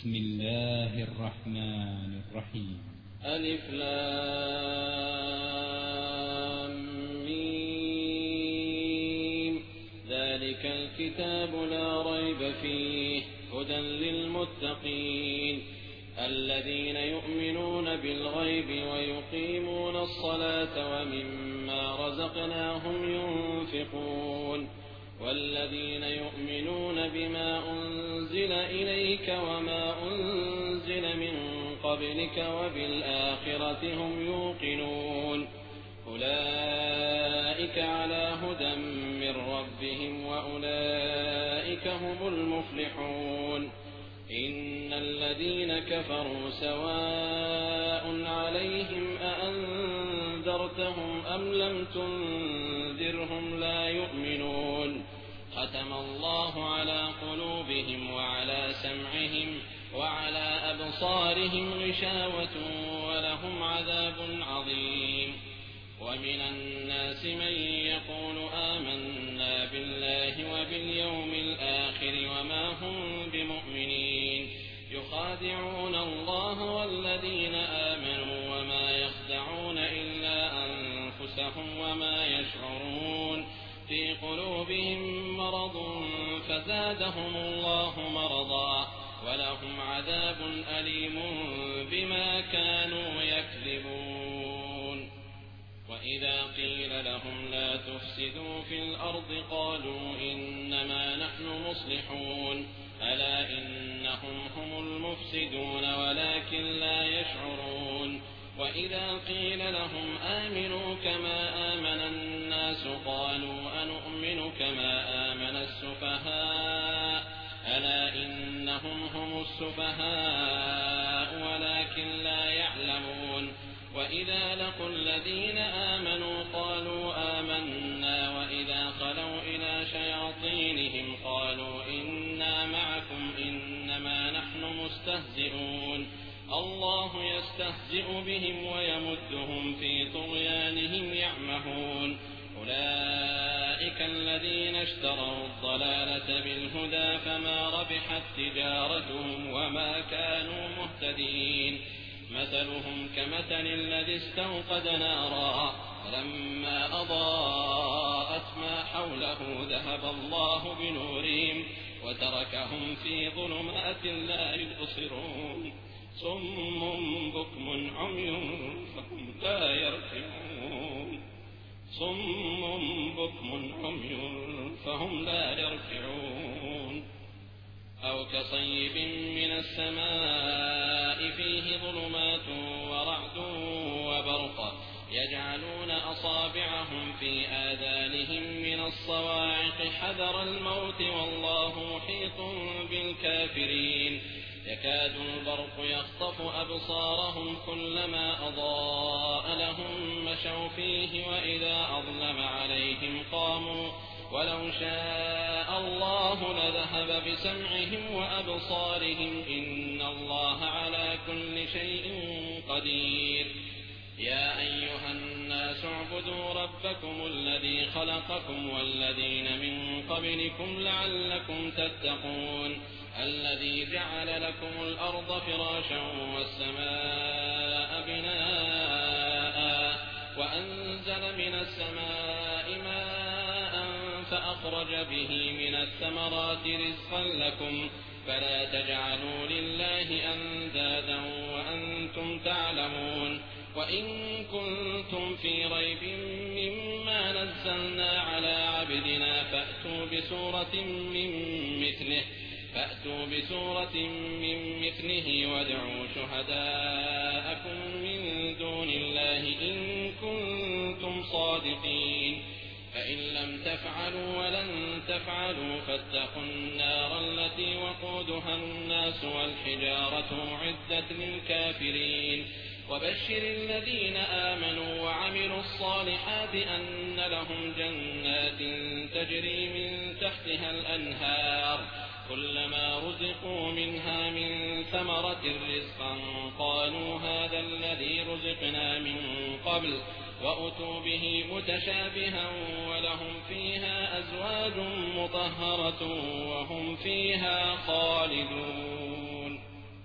بسم الله الرحمن الرحيم. ألف لام ميم. ذلك الكتاب لا ريب فيه هدى للمتقين الذين يؤمنون بالغيب ويقيمون الصلاة ومما رزقناهم ينفقون والذين يؤمنون بما أنزل إليك وما أنزل من قبلك وبالآخرة هم يوقنون أولئك على هدى من ربهم وأولئك هم المفلحون. إن الذين كفروا سواء عليهم أأنذرتهم أم لم تنذرهم لا يؤمنون ختم الله على قلوبهم وعلى سمعهم وعلى أبصارهم غشاوة ولهم عذاب عظيم. ومن الناس من يقول آمنا بالله وباليوم الآخر وما هم بمؤمنين يخادعون الله والذين آمنوا وما يخدعون إلا أنفسهم وما يشعرون في قلوبهم مرض فزادهم الله مرضا ولهم عذاب أليم بما كانوا يكذبون. وإذا قيل لهم لا تفسدوا في الأرض قالوا إنما نحن مصلحون ألا إنهم هم المفسدون ولكن لا يشعرون. وإذا قيل لهم آمنوا كما آمن الناس قالوا أنؤمن كما آمن السفهاء ألا إنهم هم السفهاء ولكن لا يعلمون. وإذا لقوا الذين آمنوا قالوا آمنا وإذا خلوا إلى شياطينهم قالوا إنا معكم إنما نحن مستهزئون الله يستهزئ بهم ويمدهم في طغيانهم يعمهون. أولئك الذين اشتروا الضلالة بالهدى فما ربحت تجارتهم وما كانوا مهتدين. مثلهم كمثل الذي استوقد نارا فلما أضاءت ما حوله ذهب الله بنورهم وتركهم في ظلمات لا يبصرون صم بكم عمي فهم لا يرجعون أو كصيب من السماء فيه ظلمات ورعد وبرق يجعلون أصابعهم في آذانهم من الصواعق حذر الموت والله محيط بالكافرين. يكاد البرق يخطف أبصارهم كلما أضاء لهم مشوا فيه وإذا أظلم عليهم قاموا ولو شاء الله لذهب بسمعهم وأبصارهم إن الله على كل شيء قدير. يا أيها الناس اعبدوا ربكم الذي خلقكم والذين من قبلكم لعلكم تتقون الذي جعل لكم الأرض فراشا والسماء بناء وأنزل من السماء ماء فأخرج به من الثمرات رزقا لكم فلا تجعلوا لله أندادا وأنتم تعلمون. وإن كنتم في ريب مما نزلنا على عبدنا فأتوا بسورة من مثله وادعوا شهداءكم من دون الله إن كنتم صادقين فإن لم تفعلوا ولن تفعلوا فاتقوا النار التي وقودها الناس والحجارة أعدت للكافرين. وبشر الذين آمنوا وعملوا الصالحات أن لهم جنات تجري من تحتها الأنهار كلما رزقوا منها من ثمرة رزقا قالوا هذا الذي رزقنا من قبل وأتوا به متشابها ولهم فيها أزواج مطهرة وهم فيها خالدون.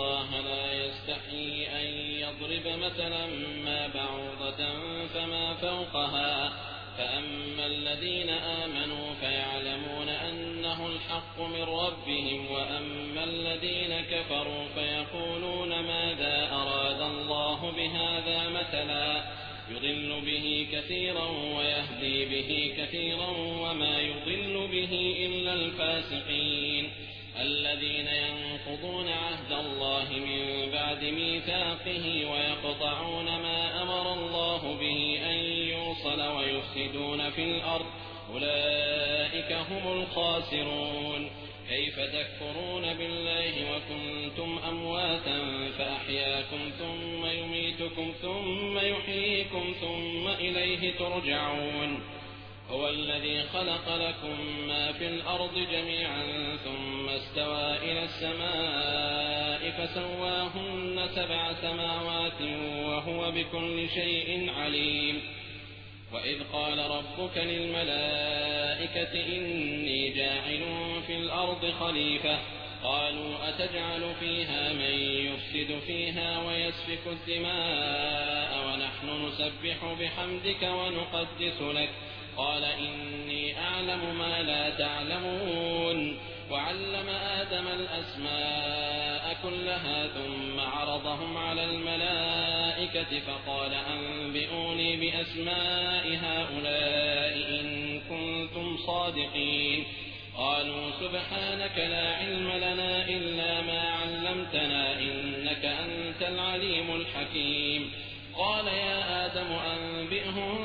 الله لا يستحيي أن يضرب مثلا ما بعوضة فما فوقها فأما الذين آمنوا فيعلمون أنه الحق من ربهم وأما الذين كفروا فيقولون ماذا أراد الله بهذا مثلا يضل به كثيرا ويهدي به كثيرا وما يضل به إلا الفاسقين الذين ينقضون عهد الله من بعد ميثاقه ويقطعون ما أمر الله به أن يوصل ويفسدون في الأرض أولئك هم الخاسرون كيف تكفرون بالله وكنتم أمواتا فأحياكم ثم يميتكم ثم يحييكم ثم إليه ترجعون هو الذي خلق لكم ما في الأرض جميعا ثم استوى إلى السماء فسواهن 7 سماوات وهو بكل شيء عليم وإذ قال ربك للملائكة إني جاعل في الأرض خليفة قالوا أتجعل فيها من يفسد فيها ويسفك الدماء ونحن نسبح بحمدك ونقدس لك قال إني أعلم ما لا تعلمون وعلم آدم الأسماء كلها ثم عرضهم على الملائكة فقال أنبئوني بأسماء هؤلاء إن كنتم صادقين قالوا سبحانك لا علم لنا إلا ما علمتنا إنك أنت العليم الحكيم قال يا آدم أنبئهم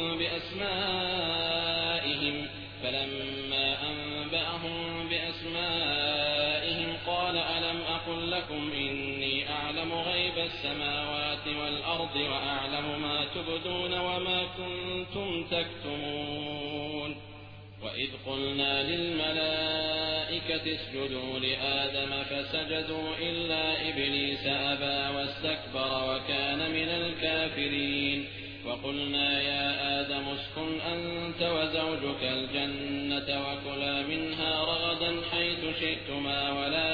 بأسمائهم فلما أنبأهم بأسمائهم قال ألم أقل لكم إني أعلم غيب السماوات والأرض وأعلم ما تبدون وما كنتم تكتمون وإذ قلنا للملائكة اسجدوا لآدم فسجدوا إلا إبليس أبى واستكبر وكان من الكافرين وقلنا يا آدم اسكن أنت وزوجك الجنة وكلا منها رغدا حيث شئتما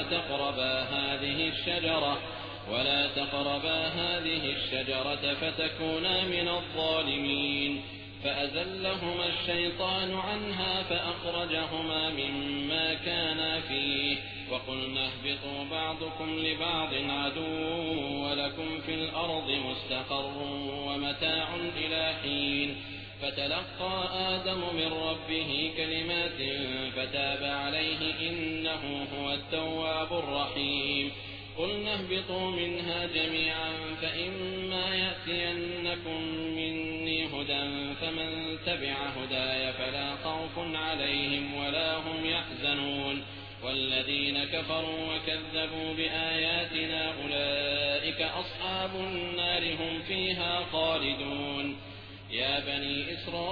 ولا تقربا هذه الشجرة فتكونا من الظالمين فأزلهما الشيطان عنها فأخرجهما مما كانا فيه وقلنا اهبطوا بعضكم لبعض عدو ولكم في الأرض مستقر ومتاع إلى حين فتلقى آدم من ربه كلمات فتاب عليه إنه هو التواب الرحيم قلنا اهبطوا منها جميعا فإما يأتينكم مني هدى فمن تبع هداي فلا خوف عليهم ولا هم يحزنون والذين كفروا وكذبوا بآياتنا أولئك أصحاب النار هم فيها خالدون يا بني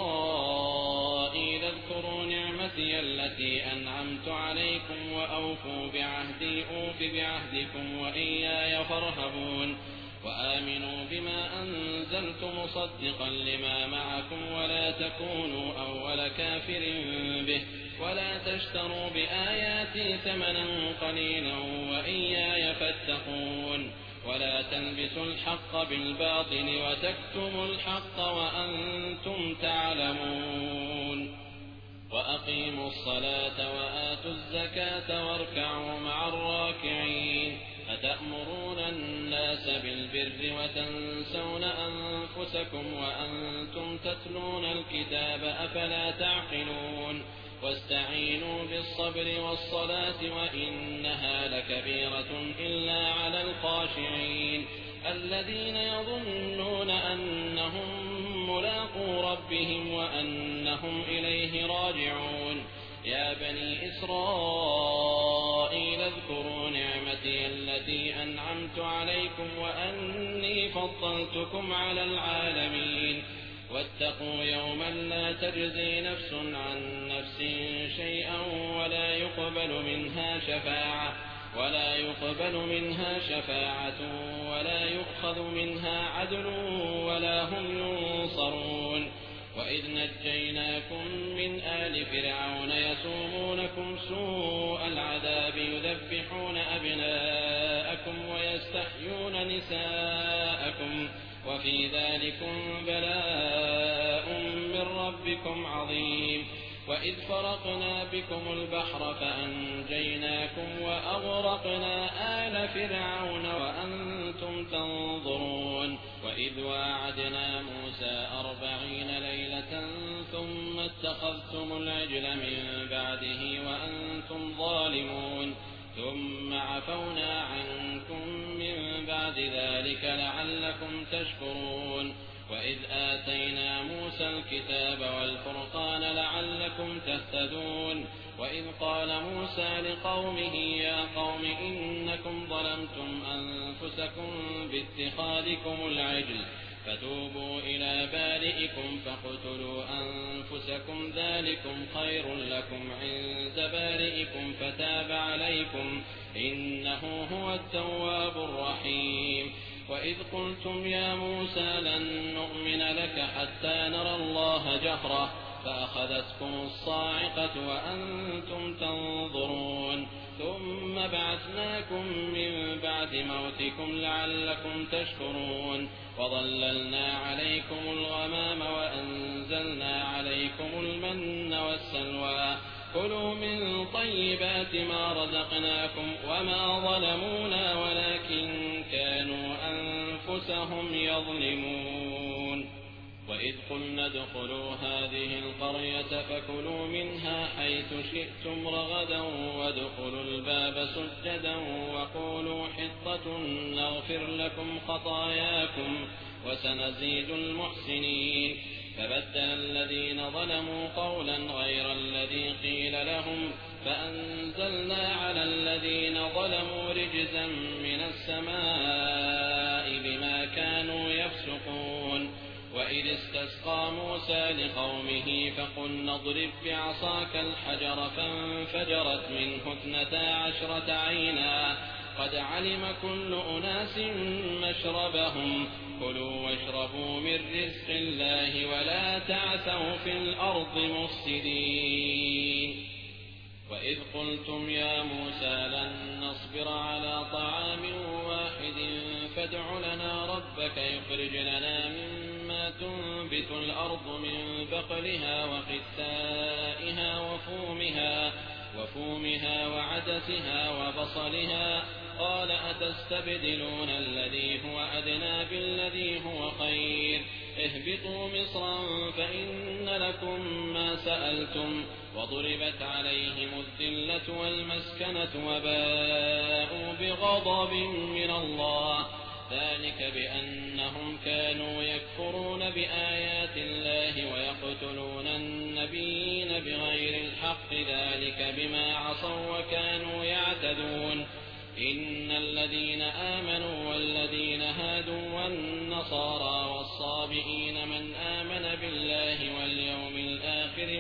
إسرائيل اذكروا نعمتي التي أنعمت عليكم وأوفوا بعهدي أوف بعهدكم وإياي فارهبون وآمنوا بما أنزلت مصدقا لما معكم ولا تكونوا أول كافر به ولا تشتروا بآياتي ثمنا قليلا وإياي فاتقون ولا تلبسوا الحق بالباطل وتكتموا الحق وأنتم تعلمون وأقيموا الصلاة وآتوا الزكاة واركعوا مع الراكعين أتأمرون الناس بالبر وتنسون أنفسكم وأنتم تتلون الكتاب أفلا تعقلون واستعينوا بالصبر والصلاة وإنها لكبيرة إلا على الخاشعين الذين يظنون أنهم ملاقو ربهم وأنهم إليه راجعون يا بني إسرائيل اذكروا نعمتي التي أنعمت عليكم وأني فضلتكم على العالمين واتقوا يوما لا تجزي نفس عن نفس شيئا ولا يقبل منها شفاعة ولا يؤخذ منها عدل ولا هم ينصرون وإذ نجيناكم من آل فرعون يسومونكم سوء العذاب يذبحون أبناءكم ويستحيون نساءكم وفي ذلكم بلاء من ربكم عظيم. وإذ فرقنا بكم البحر فأنجيناكم وأغرقنا آل فرعون وأنتم تنظرون. وإذ واعدنا موسى 40 ليلة ثم اتخذتم العجل من بعده وأنتم ظالمون ثم عفونا عنكم من بعد ذلك لعلكم تشكرون. وإذ آتينا موسى الكتاب والفرقان لعلكم تهتدون. وإذ قال موسى لقومه يا قوم إنكم ظلمتم أنفسكم باتخاذكم العجل فتوبوا إلى بارئكم فاقتلوا أنفسكم ذلكم خير لكم عند بارئكم فتاب عليكم إنه هو التواب الرحيم. وإذ قلتم يا موسى لن نؤمن لك حتى نرى الله جهرة فأخذتكم الصاعقة وأنتم تنظرون ثم بعثناكم من بعد موتكم لعلكم تشكرون. وظللنا عليكم الغمام وأنزلنا عليكم المن والسلوى كلوا من طيبات ما رزقناكم وما ظلمونا ولكن كانوا أنفسهم يظلمون. وإذ قلنا ادخلوا هذه القرية فكلوا منها حيث شئتم رغدا وادخلوا الباب سجدا وقولوا حطة نغفر لكم خطاياكم وسنزيد المحسنين. فبدل الذين ظلموا قولا غير الذي قيل لهم فأنزلنا على الذين ظلموا رجزا من السماء بما كانوا يفسقون. وإذ استسقى موسى لقومه فقلنا اضرب بعصاك الحجر فانفجرت منه 12 عينا قد علم كل أناس مشربهم كلوا واشربوا من رزق الله ولا تعثوا في الأرض مفسدين. وإذ قلتم يا موسى لن نصبر على طعام واحد فادع لنا ربك يخرج لنا مما تنبت الأرض من بقلها وقثائها وفومها وعدسها وبصلها قال أتستبدلون الذي هو أدنى بالذي هو خير اهبطوا مصرا فإن لكم ما سألتم وضربت عليهم الذلة والمسكنة وباءوا بغضب من الله ذلك بأنهم كانوا يكفرون بآيات الله ويقتلون النبيين بغير الحق ذلك بما عصوا وكانوا يعتدون. إن الذين آمنوا والذين هادوا والنصارى والصابئين من آمن بالله واليوم الآخر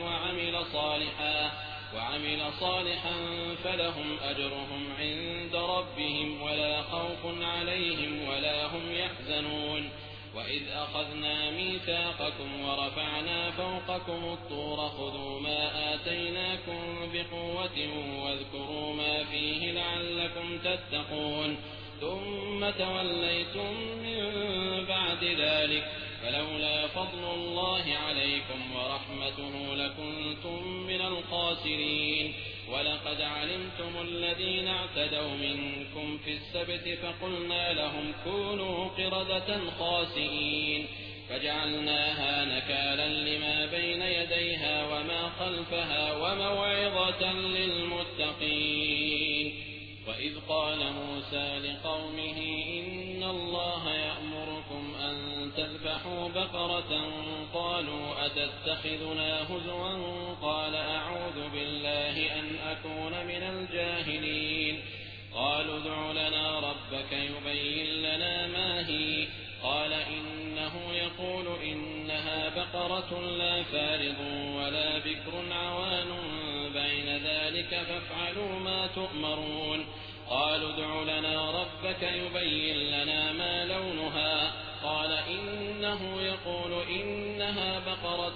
وعمل صالحا فلهم أجرهم عند ربهم ولا خوف عليهم ولا هم يحزنون. وإذ أخذنا ميثاقكم ورفعنا فوقكم الطور خذوا ما آتيناكم بقوة واذكروا ما فيه لعلكم تتقون ثم توليتم من بعد ذلك فلولا فضل الله عليكم ورحمته لكنتم من الخاسرين. ولقد علمتم الذين اعتدوا منكم في السبت فقلنا لهم كونوا قردة خاسئين فجعلناها نكالا لما بين يديها وما خلفها وموعظة للمتقين. وإذ قال موسى لقومه إن الله يأمركم أن تذبحوا بقرة قالوا أتتخذنا هزوا قال أعوذ بالله أن أكون من الجاهلين. قالوا ادع لنا ربك يبين لنا ما هي قال إنه يقول إنها بقرة لا فارض ولا بكر عوان بين ذلك فافعلوا ما تؤمرون. قالوا ادع لنا ربك يبين لنا ما لونها قال إنه يقول إنها بقرة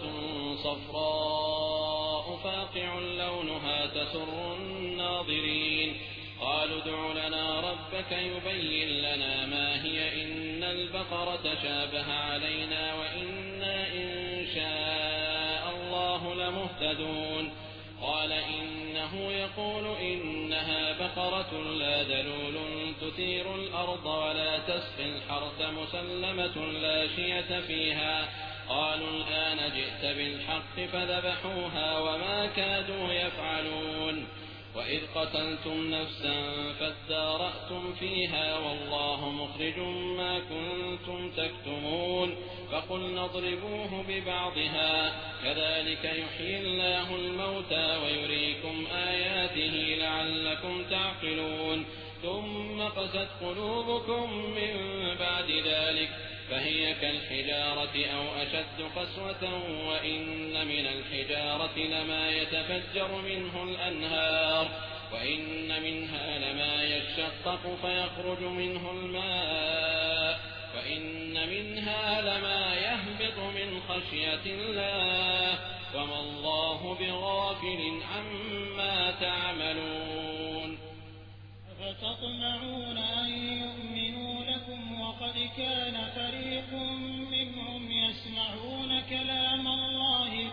صفراء فاقع لونها تسر الناظرين. قالوا ادع لنا ربك ربك يبين لنا ما هي إن البقرة شابه علينا وإنا إن شاء الله لمهتدون. قال إنه يقول إنها بقرة لا ذلول تثير الأرض ولا تسقي الحرث مسلمة لا شية فيها. قالوا الآن جئت بالحق فذبحوها وما كادوا يفعلون. وإذ قتلتم نفسا فادارأتم فيها والله مخرج ما كنتم تكتمون. فقلنا اضربوه ببعضها كذلك يحيي الله الموتى ويريكم آياته لعلكم تعقلون. ثم قست قلوبكم من بعد ذلك فهي كالحجارة أو أشد قسوة وإن من الحجارة لما يتفجر منه الأنهار وإن منها لما يشقق فيخرج منه الماء وإن منها لما يهبط من خشية الله وما الله بغافل عما تعملون. أفتطمعون أن يؤمنوا لكم وقد كان فريق منهم يسمعون كلام الله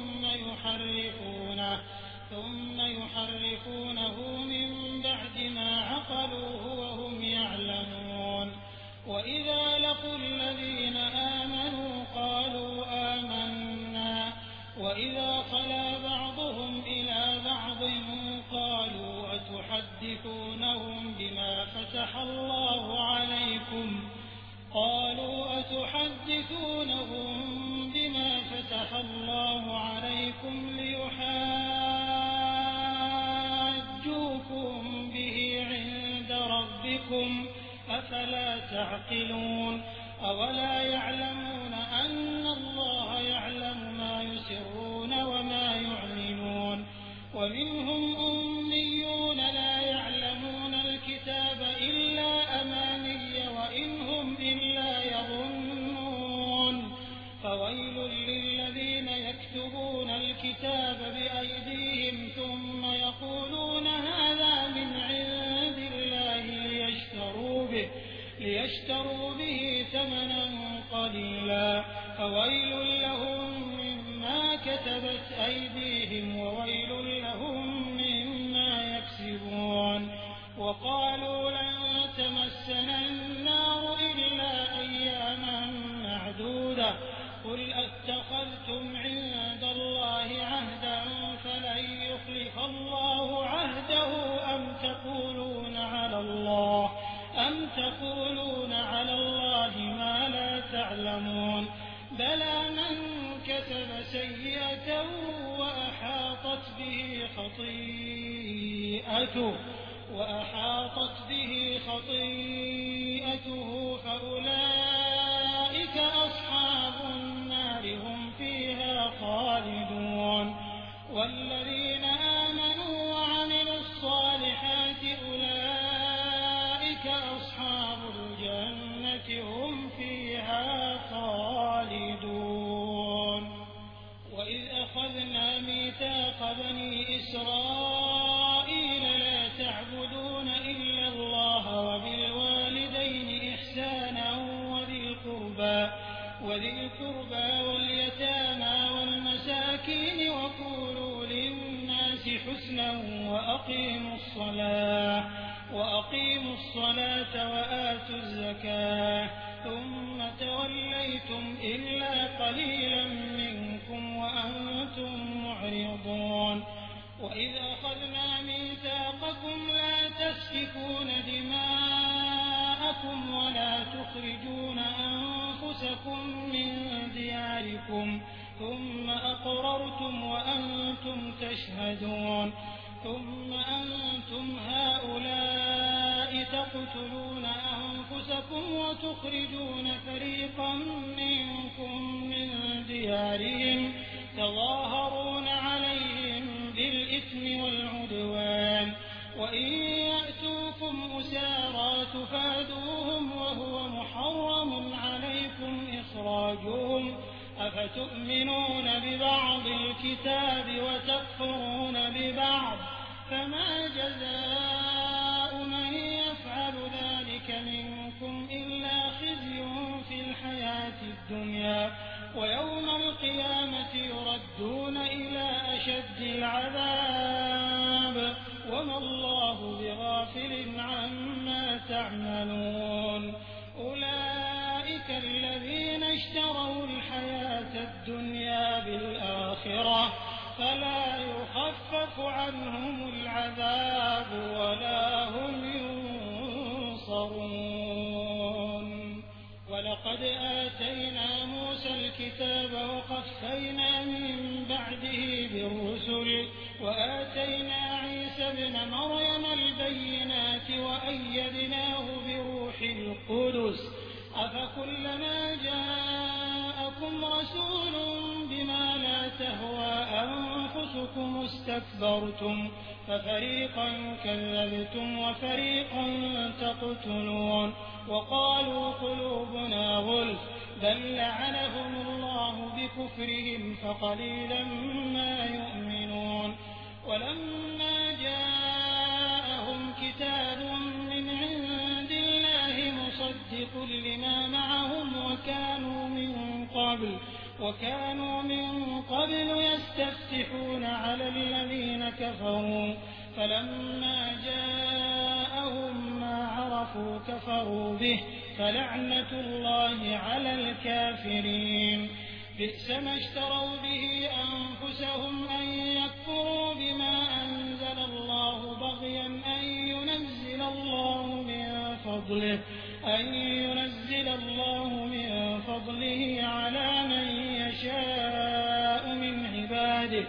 ثم يحرفونه من بعد ما عقلوه وهم يعلمون. وإذا لقوا الذين آمنوا قالوا آمنا وإذا خلا بعضهم إلى بعض قالوا أتحدثونهم بما فتح الله عليكم ليحاجوكم به عند ربكم أفلا تعقلون. أولا يعلمون أن الله يعلم ما يسرون وما يعلنون. ومنهم أميون لا يعلمون الكتاب إلا أماني وإن هم إلا يظنون. فويل للذين يكتبون الكتاب بأيديهم ثم يقولون هذا من عند الله ليشتروا به ثمنا قليلا فويل لهم مما كتبت أيديهم وويل لهم مما يكسبون. وقالوا لن تمسنا النار إلا أياما معدودة قل أتخذتم عند الله عهدا فلن يخلف الله عهده أم تقولون على الله ما لا تعلمون. بلى من كتب سيئة وأحاطت به خطيئته فأولئك أصحاب النار هم فيها خالدون. والذين آمنوا وعملوا الصالحات أولئك أصحاب الجنة هم فيها خالدون. وإذ أخذنا ميثاق بني إسرائيل لا تعبدون إلا الله وبالوالدين إحسانا وذي القربى واليتامى والمساكين وقولوا للناس حسنا وأقيموا الصلاة وآتوا الزكاة ثم توليتم إلا قليلا منكم وأنتم معرضون. وإذ أخذنا ميثاقكم لا تسفكون دماءكم ولا تخرجون أنفسكم من دياركم ثم أقررتم وأنتم تشهدون. ثم أنتم هؤلاء تقتلون أنفسكم وتخرجون فريقا منكم من ديارهم تظاهرون عليهم بالإثم والعدوان وإن يأتوكم أسارى تفادوهم وهو محرم عليكم إخراجهم أفتؤمنون ببعض الكتاب وتكفرون ببعض فما جزاء من يفعل تعملون أولئك الذين اشتروا الحياة الدنيا بالآخرة فلا يخفف عنهم العذاب ولا هم ينصرون ولقد آتينا موسى الكتاب وقفينا من بعده بالرسل وآتينا عيسى ابن مريم البينات وأيدناه بروح القدس أفكلما جاءكم رسول بما لا تهوى أنفسكم استكبرتم ففريقا كذبتم وفريقا تقتلون وقالوا قلوبنا غلف بل لعنهم الله بكفرهم فقليلا ما يؤمنون ولما جاءهم كتاب من عند الله مصدق لما معهم وكانوا من قبل يستفتحون على الذين كفروا فلما جاءهم ما عرفوا كفروا به فلعنة الله على الكافرين بئس ما اشتروا به أنفسهم أن يكفروا بما أنزل الله بغيا أن ينزل الله من فضله على من يشاء من عباده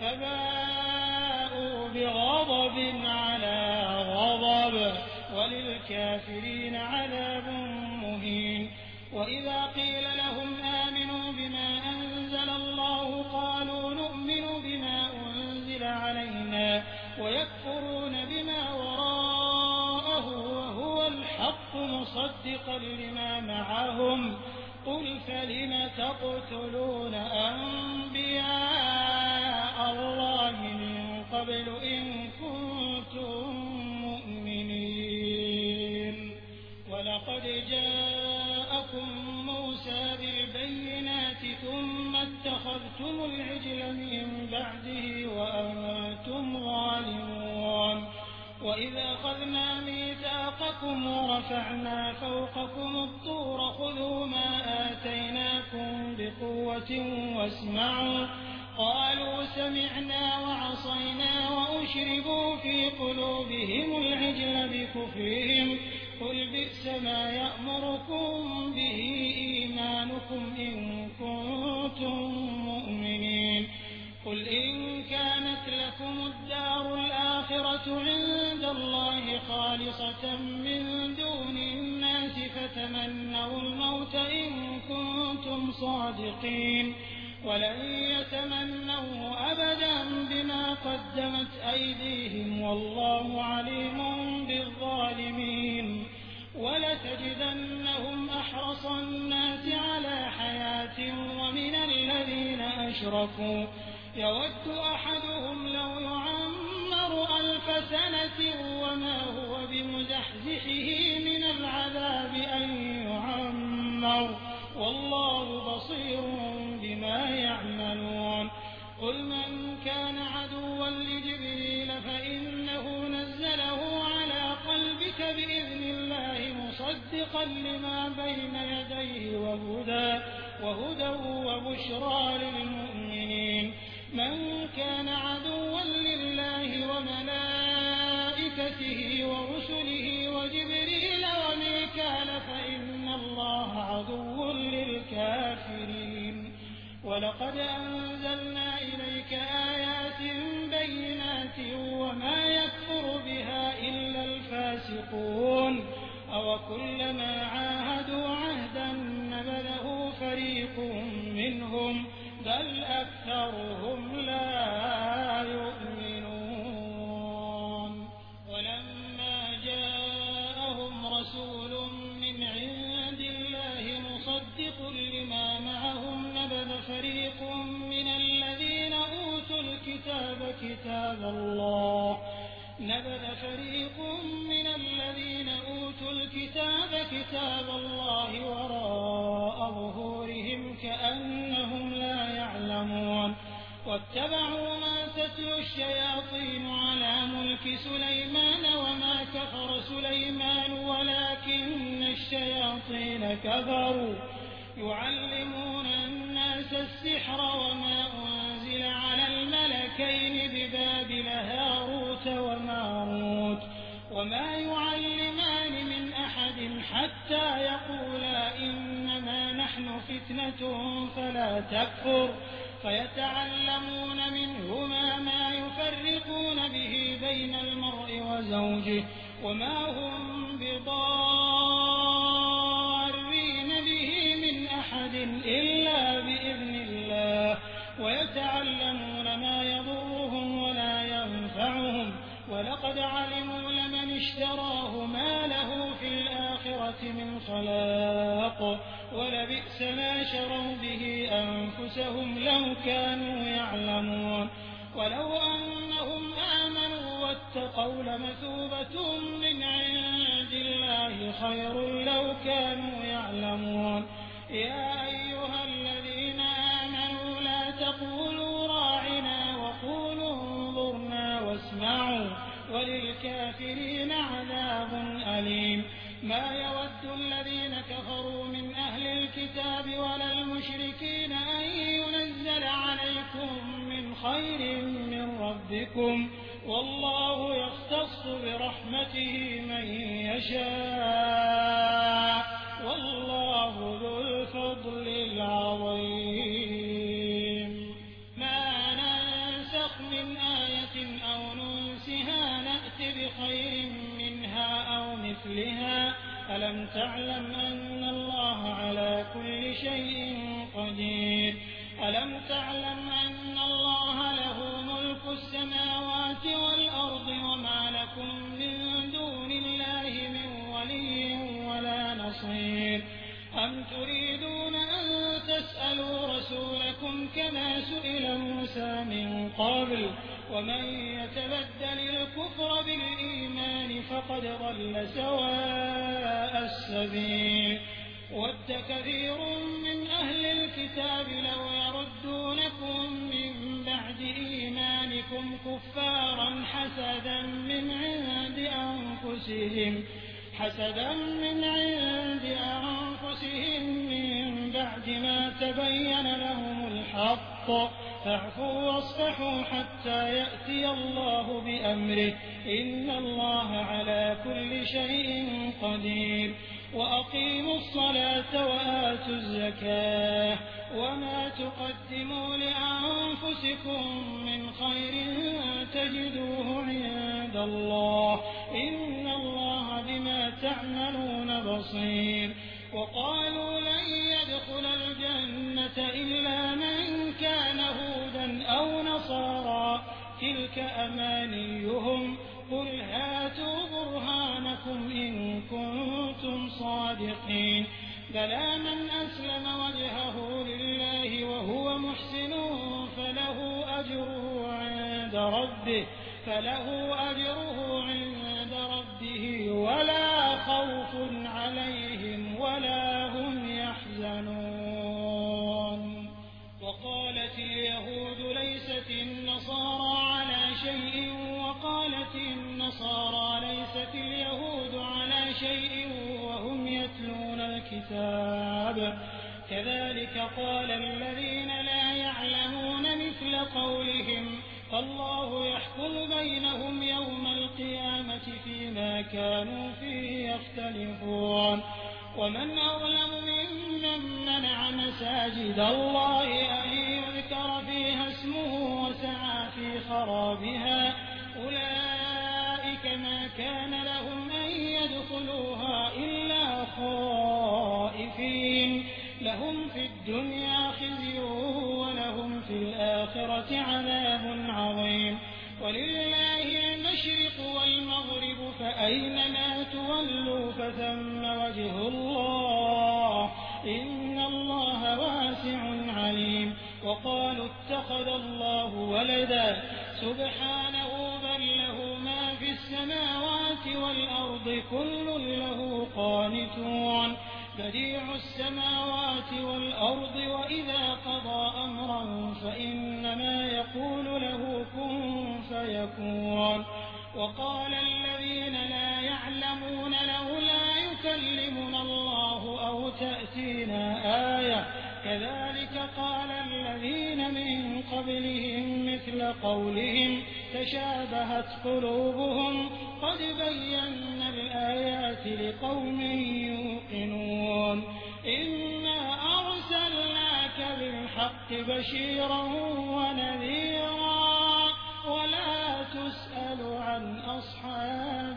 فباءوا بغضب على غضب وللكافرين عذاب مهين وإذا قيل لهم آمنوا بما أنزل الله قالوا نؤمن بما أنزل علينا ويكفرون بما وراءه وهو الحق مصدقا لما معهم قل فلم تقتلون أنبياء الله من قبل إن كنتم مؤمنين ولقد جاءكم موسى بالبينات ثم اتخذتم العجل من بعده وأنتم ظالمون وإذا أخذنا ميثاقكم ورفعنا فوقكم الطور خذوا ما آتيناكم بقوة واسمعوا قالوا سمعنا وعصينا وأشربوا في قلوبهم العجل بكفرهم قل بئس ما يأمركم به إيمانكم إن كنتم مؤمنين قل إن كانت لكم الدار الآخرة عند الله خالصة من دون الناس فتمنوا الموت إن كنتم صادقين ولن يتمنوا أبدا بما قدمت أيديهم والله عليم بالظالمين ولتجدنهم أحرص الناس على حياة ومن الذين أشركوا يود أحدهم لو يعمر 1000 سنة وما هو بمزحزحه من العذاب أن يعمر والله بصير بما يعملون قل من كان عدوا لجبريل فإنه نزله على قلبك بإذن الله مصدقا لما بين يديه وهدى وبشرى للمؤمنين من كان عدوا لله وملائكته ورسله وجبريل وميكال فإن الله عدو للكافرين ولقد أنزلنا إليك آيات بينات وما يكفر بها إلا الفاسقون أوكلما عاهدوا عهدا نبذه فريق منهم بل أكثرهم لا يؤمنون ولما جاءهم رسول من عند الله مصدق لما معهم نبذ فريق من الذين أوتوا الكتاب كتاب الله وراء ظهورهم كأنهم لا يعلمون واتبعوا ما تتلو الشياطين على ملك سليمان وما كفر سليمان ولكن الشياطين كفروا يعلمون الناس السحر وما أنزل على الملكين ببابل هاروت وماروت وما يعلمان من أحد حتى يقولا إنما نحن فتنة فلا تكفر فيتعلمون منهما ما يفرقون به بين المرء وزوجه وما هم بضارين به من أحد إلا بإذن الله ويتعلمون ما يضرهم ولا ينفعهم ولقد علموا لمن اشتراه ما له في الآخرة من خلاق ولبئس ما شروا به أنفسهم لو كانوا يعلمون ولو أنهم آمنوا واتقوا لمثوبة من عند الله خير لو كانوا يعلمون يا أيها الذين آمنوا لا تقولوا راعنا وقولوا انظرنا واسمعوا وللكافرين عذاب أليم ما يود الذين كفروا من أهل الكتاب ولا المشركين أن ينزل عليكم من خير من ربكم والله يختص برحمته من يشاء والله ذو الفضل العظيم ما ننسخ من آية أو ننسها نأت بخير منها أو مثلها ألم تعلم أن الله على كل شيء قدير ألم تعلم أن الله له ملك السماوات والأرض وما لكم من دون الله من ولي ولا نصير أم تريدون أن تسألوا رسولكم كما سئل موسى من قبل ومن يتبدل الكفر بالإيمان فقد ضل سواء السبيل ود كثير من أهل الكتاب لو يردونكم من بعد إيمانكم كفارا حسدا من عند أنفسهم من بعد ما تبين لهم الحق فاعفوا واصفحوا حتى يأتي الله بأمره إن الله على كل شيء قدير وأقيموا الصلاة وآتوا الزكاة وما تقدموا لأنفسكم من خير تجدوه عند الله إن الله بما تعملون بصير وقالوا لن يدخل الجنة إلا من كان هودا أو نصارى تلك أمانيهم قل هاتوا برهانكم إن كنتم صادقين بلى من أسلم وجهه لله وهو محسن فله أجره عند ربه ولا خوف عليهم ولا هم يحزنون وقالت اليهود ليست النصارى على شيء وقالت النصارى ليست اليهود على شيء وهم يتلون الكتاب كذلك قال الذين لا يعلمون مثل قولهم فالله يحكم بينهم يوم القيامة فيما كانوا فيه يختلفون ومن أظلم ممن منع مساجد الله أن يذكر فيها اسمه وسعى في خرابها أولئك ما كان لهم أن يدخلوها إلا خائفين لهم في الدنيا خزي ولهم في الآخرة عذاب عظيم ولله المشرق والمغرب فأينما تولوا فثم وجه الله إن الله واسع عليم وقالوا اتخذ الله ولدا سبحانه بل له ما في السماوات والأرض كل له قانتون بديع السماوات والأرض وإذا قضى أمرا فإنما يقول له كن فيكون وقال الذين لا يعلمون لولا يكلمنا الله أو تأتينا آية كذلك قال الذين من قبلهم مثل قولهم تشابهت قلوبهم قد بينا الآيات لقوم يوقنون إنا أرسلناك بالحق بشيرا ونذيرا ولا تسأل عن أصحاب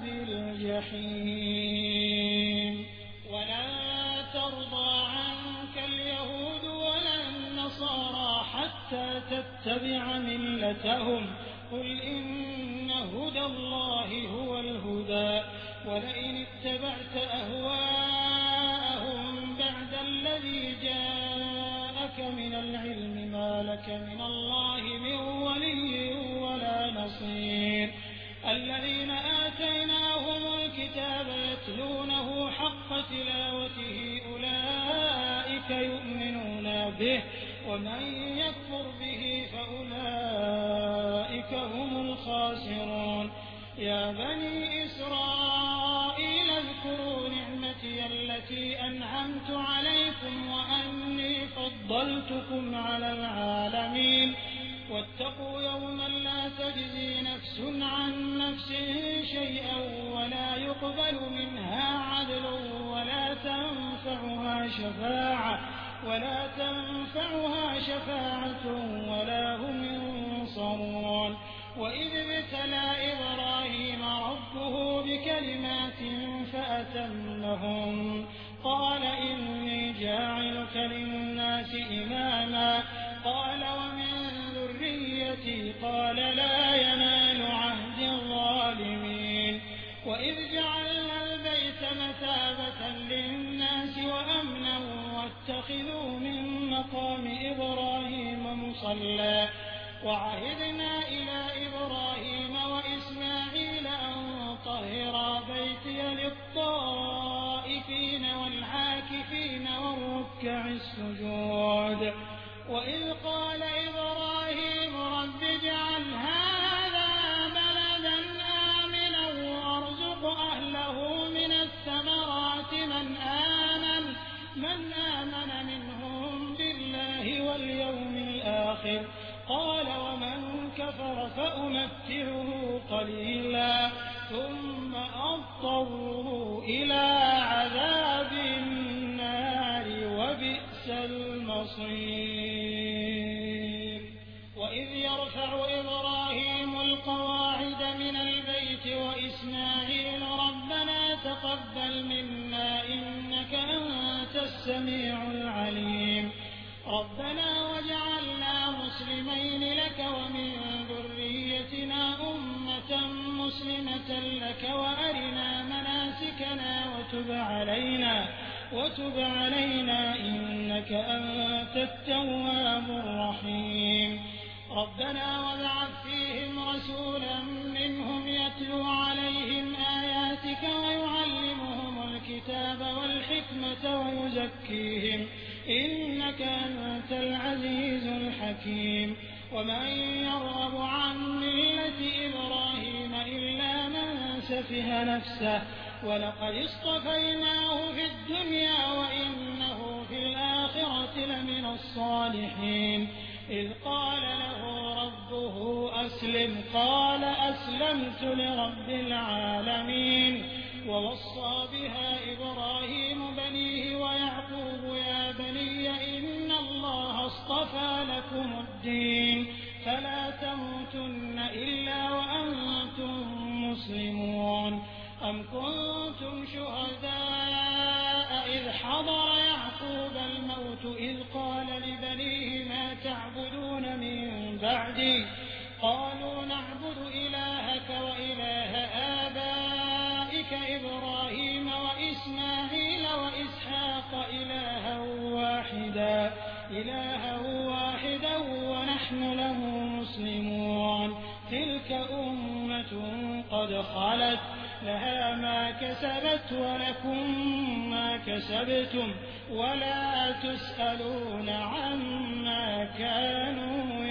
الجحيم ولن ترضى عنك اليهود ولا النصارى حتى تتبع ملتهم قل إن هدى الله هو الهدى ولئن اتبعت أهواءهم بعد الذي جاءك من العلم ما لك من الله من ولي ولا نصير الذين آتيناهم الكتاب يتلونه حق تلاوته أولئك يؤمنون به ومن يكفر به فأولئك هم الخاسرون يا بني إسرائيل اذكروا نعمتي التي أنعمت عليكم وأني فضلتكم على العالمين واتقوا يوما لا تجزي نفس عن نفس شيئا ولا يقبل منها عدل ولا تنفعها شفاعة ولا هم ينصرون وإذ ابتلى إبراهيم ربه بكلمات فأتمهن قال إني جاعلك للناس إماما قال ومن ذريتي قال لا ينال عهد الظالمين وإذ جعلنا البيت مثابة للناس وأمنا واتخذوا من مقام إبراهيم مصلى وعهدنا إلى إبراهيم وإسماعيل أن طهرا بيتي للطائفين والعاكفين والركع السجود وإذ قال إبراهيم رب اجعل هذا بلدا آمنا وارزق أهله من الثمرات من آمن منهم بالله واليوم الآخر قال ومن كفر فأمتعه قليلا ثم أضطره إلى عذاب النار وبئس المصير وإذ يرفع إبراهيم القواعد من البيت وإسماعيل ربنا تقبل منا إنك أنت السميع العليم ربنا واجعلنا مسلمين لك ومن ذريتنا أمة مسلمة لك وأرنا مناسكنا وتب علينا إنك أنت التواب الرحيم ربنا وابعث فيهم رسولا منهم يتلو عليهم آياتك ويعلمهم الكتاب والحكمة ويزكيهم إنك أنت العزيز الحكيم ومن يرغب عن ملة إبراهيم إلا من سفه نفسه ولقد اصطفيناه في الدنيا وإنه في الآخرة لمن الصالحين إذ قال له ربه أسلم قال أسلمت لرب العالمين ووصى بها إبراهيم بنيه ويعقوب يا بني إن الله اصطفى لكم الدين فلا تموتن إلا وأنتم مسلمون أم كنتم شهداء إذ حضر يعقوب الموت إذ قال لبنيه ما تعبدون من بعدي قالوا نعبد إلهك وإله آبائك إبراهيم وإسماعيل وإسحاق إلها واحدا ونحن له مسلمون تلك أمة قد خلت لها ما كسبت ولكم ما كسبتم ولا تسألون عما كانوا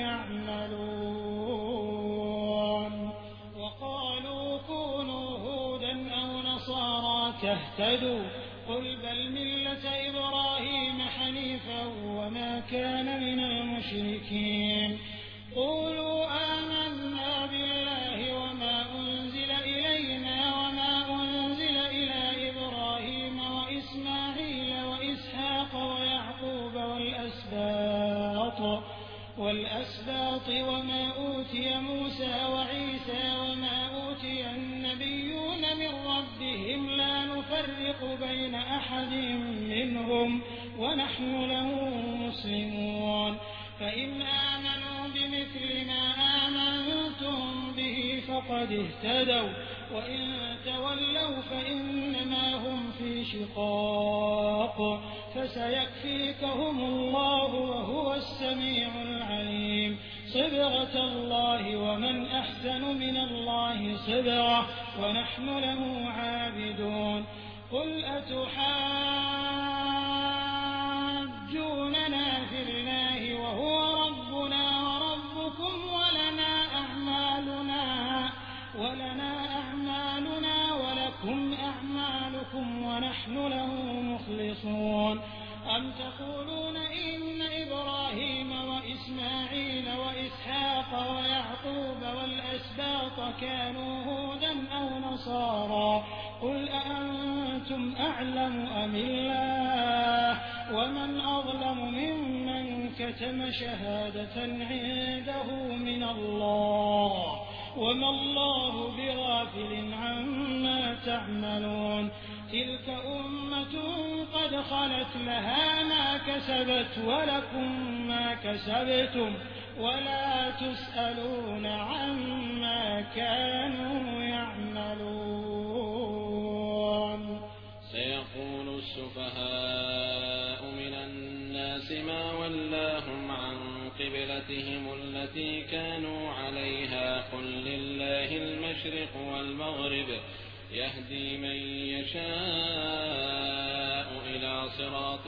يعملون وقالوا كونوا هودا أو نصارى تهتدوا قل بل ملة إبراهيم حنيفا وما كان من المشركين قولوا آمنا بالله وما أنزل إلينا وما أنزل إلى إبراهيم وإسماعيل وإسحاق ويعقوب والأسباط وما أوتي موسى وعيسى وما أوتي النبيون من ربهم لا نفرق بين أحد منهم ونحن له مسلمون فإن آمنوا بمثل ما آمنتم به فقد اهتدوا وإن تولوا فإنما هم في شقاق فسيكفيكهم الله وهو السميع العليم صبغة الله ومن أحسن من الله صبغة ونحن له عابدون قل أتحاجوننا في الله وهو ربنا وربكم ولنا أعمالنا ولكم أعمالكم ونحن له مخلصون أم تقولون إن إبراهيم وإسماعيل وإسحاق ويعقوب والأسباط كانوا هودا أو نصارى قل أأنتم أعلم أم الله ومن أظلم ممن كتم شهادة عنده من الله وما الله بغافل عما تعملون تلك أمة قد خلت لها ما كسبت ولكم ما كسبتم ولا تسألون عما كانوا يعملون سيقول السفهاء من الناس ما ولاهم عن قبلتهم التي كانوا عليها قل لله المشرق والمغرب يهدي من يشاء إلى صراط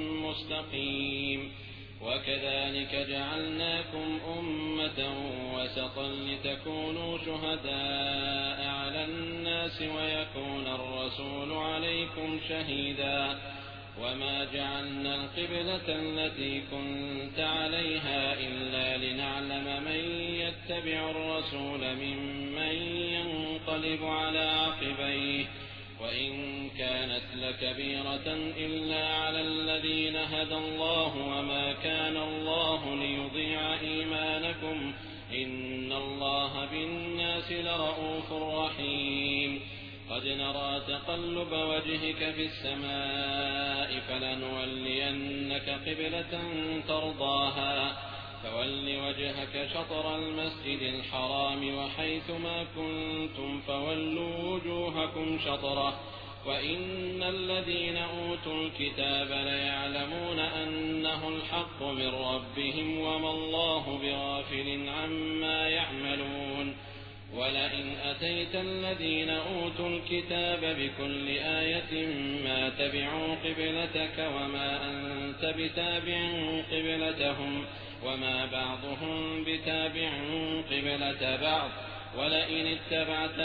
مستقيم وكذلك جعلناكم أمة وسطا لتكونوا شهداء على الناس ويكون الرسول عليكم شهيدا وما جعلنا القبلة التي كنت عليها إلا لنعلم من يتبع الرسول ممن ينقلب على عقبيه وإن كانت لكبيرة إلا على الذين هدى الله وما كان الله ليضيع إيمانكم إن الله بالناس لرءوف رحيم قد نرى تقلب وجهك في السماء فلنولينك قبلة ترضاها فول وجهك شطر المسجد الحرام وحيثما كنتم فولوا وجوهكم شطره وإن الذين أوتوا الكتاب ليعلمون أنه الحق من ربهم وما الله بغافل عما يعملون ولئن أتيت الذين أوتوا الكتاب بكل آية ما تبعوا قبلتك وما أنت بتابع قبلتهم وما بعضهم بتابع قبلة بعض ولئن اتبعت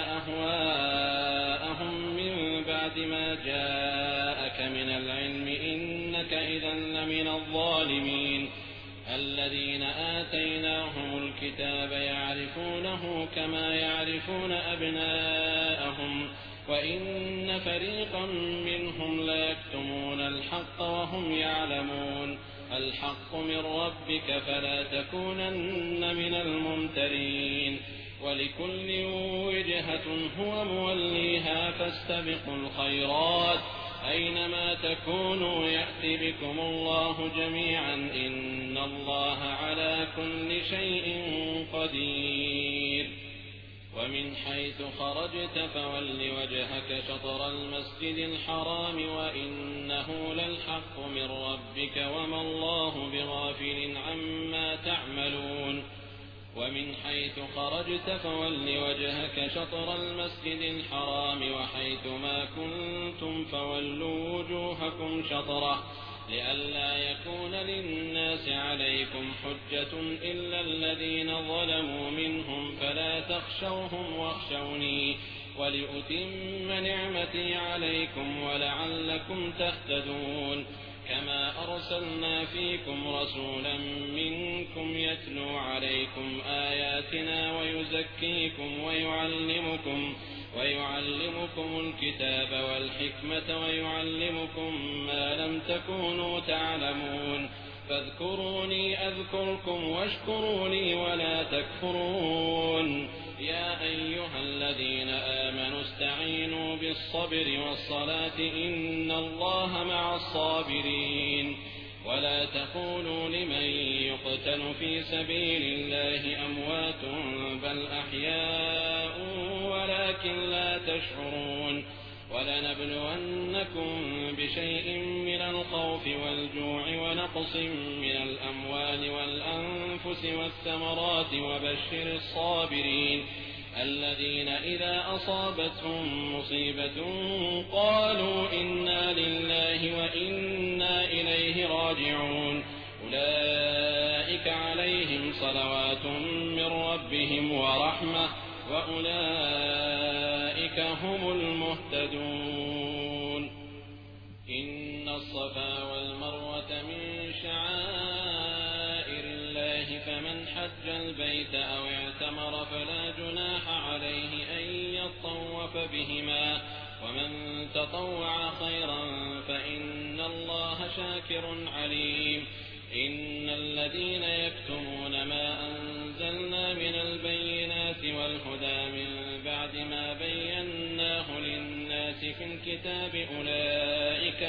أهواءهم من بعد ما جاءك من العلم إنك إذا لمن الظالمين الذين آتيناهم الكتاب يعرفونه كما يعرفون أبناءهم وإن فريقا منهم ليكتمون الحق وهم يعلمون الحق من ربك فلا تكونن من الممترين ولكل وجهة هو موليها فاستبقوا الخيرات أينما تكونوا يأتي بكم الله جميعا إن الله على كل شيء قدير ومن حيث خرجت فول وجهك شطر المسجد الحرام وإنه للحق من ربك وما الله بغافل عما تعملون ومن حيث خرجت فول وجهك شطر المسجد الحرام وحيثما كنتم فولوا وجوهكم شطره لئلا يكون للناس عليكم حجة إلا الذين ظلموا منهم فلا تخشوهم واخشوني ولأتم نعمتي عليكم ولعلكم تهتدون كما أرسلنا فيكم رسولا منكم يتلو عليكم آياتنا ويزكيكم ويعلمكم الكتاب والحكمة ويعلمكم ما لم تكونوا تعلمون فاذكروني أذكركم واشكروا لي ولا تكفرون يا أيها الذين آمنوا استعينوا بالصبر والصلاة إن الله مع الصابرين ولا تقولوا لمن يقتل في سبيل الله أموات بل أحياء ولكن لا تشعرون ولنبلونكم بشيء من الخوف والجوع ونقص من الأموال والأنفس والثمرات وبشر الصابرين الذين إذا أصابتهم مصيبة قالوا إنا لله وإنا إليه راجعون أولئك عليهم صلوات من ربهم ورحمة وأولئك هم المهتدون إن الصفا والمروة من شعائر الله فمن حج البيت أو اعتمر فلا جناح عليه أن يطوف بهما ومن تطوع خيرا فإن الله شاكر عليم إن الذين يكتمون ما أنزلنا من البينات والهدى من بعد ما بيناه للناس في الكتاب أولئك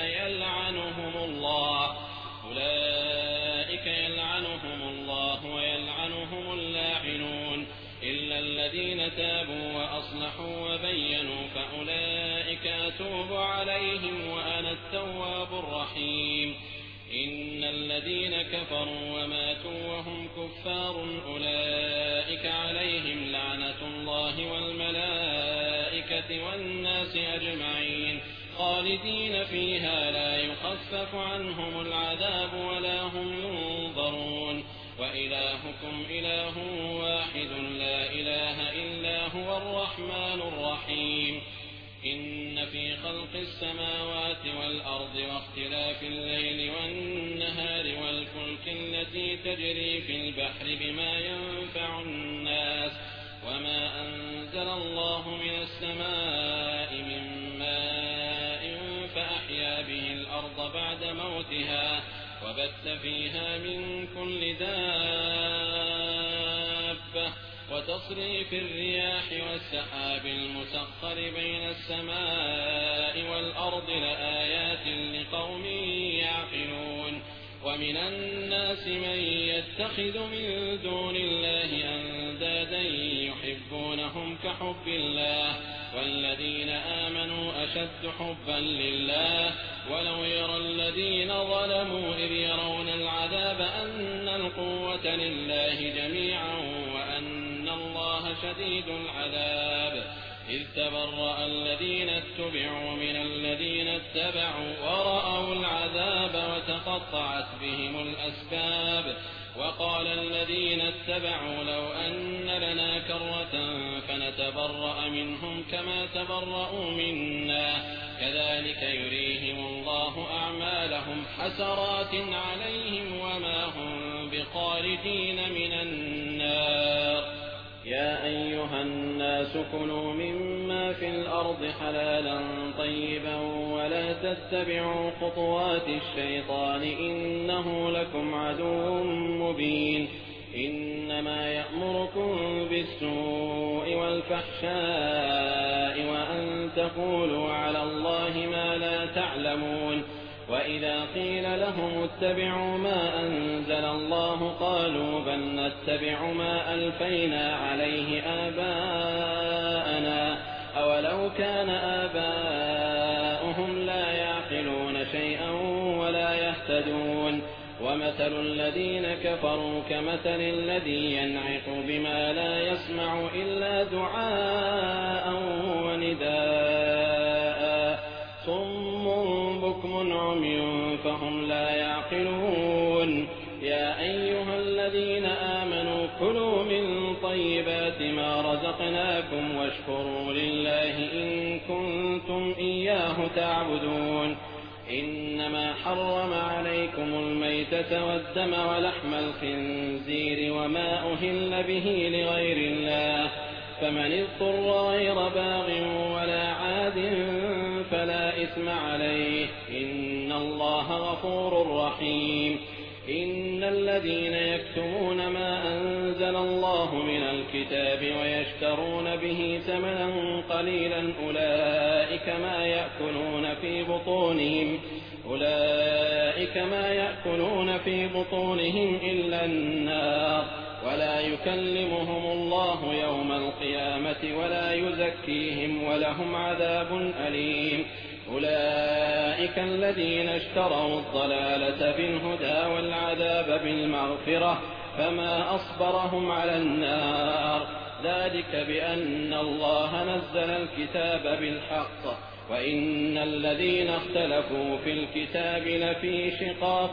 يلعنهم الله ويلعنهم اللاعنون إلا الذين تابوا وأصلحوا وبينوا فأولئك أتوب عليهم وأنا التواب الرحيم إن الذين كفروا وماتوا وهم كفار أولئك عليهم لعنة الله والملائكة والناس أجمعين خالدين فيها لا يخفف عنهم العذاب ولا هم ينظرون وإلهكم إله واحد لا إله إلا هو الرحمن الرحيم إن في خلق السماوات والأرض واختلاف الليل والنهار والفلك التي تجري في البحر بما ينفع الناس وما أنزل الله من السماء من ماء فأحيا به الأرض بعد موتها وبث فيها من كل دابة وتصريف الرياح والسحاب المسخر بين السماء والأرض لآيات لقوم يعقلون ومن الناس من يتخذ من دون الله أندادا يحبونهم كحب الله والذين آمنوا أشد حبا لله ولو يرى الذين ظلموا إذ يرون العذاب أن القوة لله جميعا وأن الله شديد العذاب إذ تبرأ الذين اتبعوا من الذين اتبعوا ورأوا العذاب وتقطعت بهم الأسباب وقال الذين اتبعوا لو أن لنا كرة فنتبرأ منهم كما تبرأوا منا كذلك يريهم الله أعمالهم حسرات عليهم وما هم بخارجين من النار يا أيها الناس كلوا مما في الأرض حلالا طيبا ولا تتبعوا خطوات الشيطان إنه لكم عدو مبين إنما يأمركم بالسوء والفحشاء وأن تقولوا على الله ما لا تعلمون وإذا قيل لهم اتبعوا ما أنزل الله قالوا بل نتبع ما ألفينا عليه آباءنا أولو كان آباؤهم لا يعقلون شيئا ولا يهتدون ومثل الذين كفروا كمثل الذي ينعق بما لا يسمع إلا دعاء ونداء صم بكم عمي فهم لا يعقلون يا أيها الذين آمنوا كلوا من طيبات ما رزقناكم رزقناكم واشكروا لله إن كنتم إياه تعبدون. إنما حرم عليكم الميتة والدم ولحم الخنزير وما أهل به لغير الله، فمن اضطر غير باغ ولا عاد فلا إثم عليه، إن الله غفور رحيم. إن الذين يكتمون ما أنزل الله من الكتاب ويشترون به ثمنا قليلا أولئك ما يأكلون في بطونهم إلا النار، ولا يكلمهم الله يوم القيامة ولا يزكيهم ولهم عذاب أليم. أولئك الذين اشتروا الضلالة بالهدى والعذاب بالمغفرة، فما أصبرهم على النار، ذلك بأن الله نزل الكتاب بالحق، وإن الذين اختلفوا في الكتاب لفي شقاق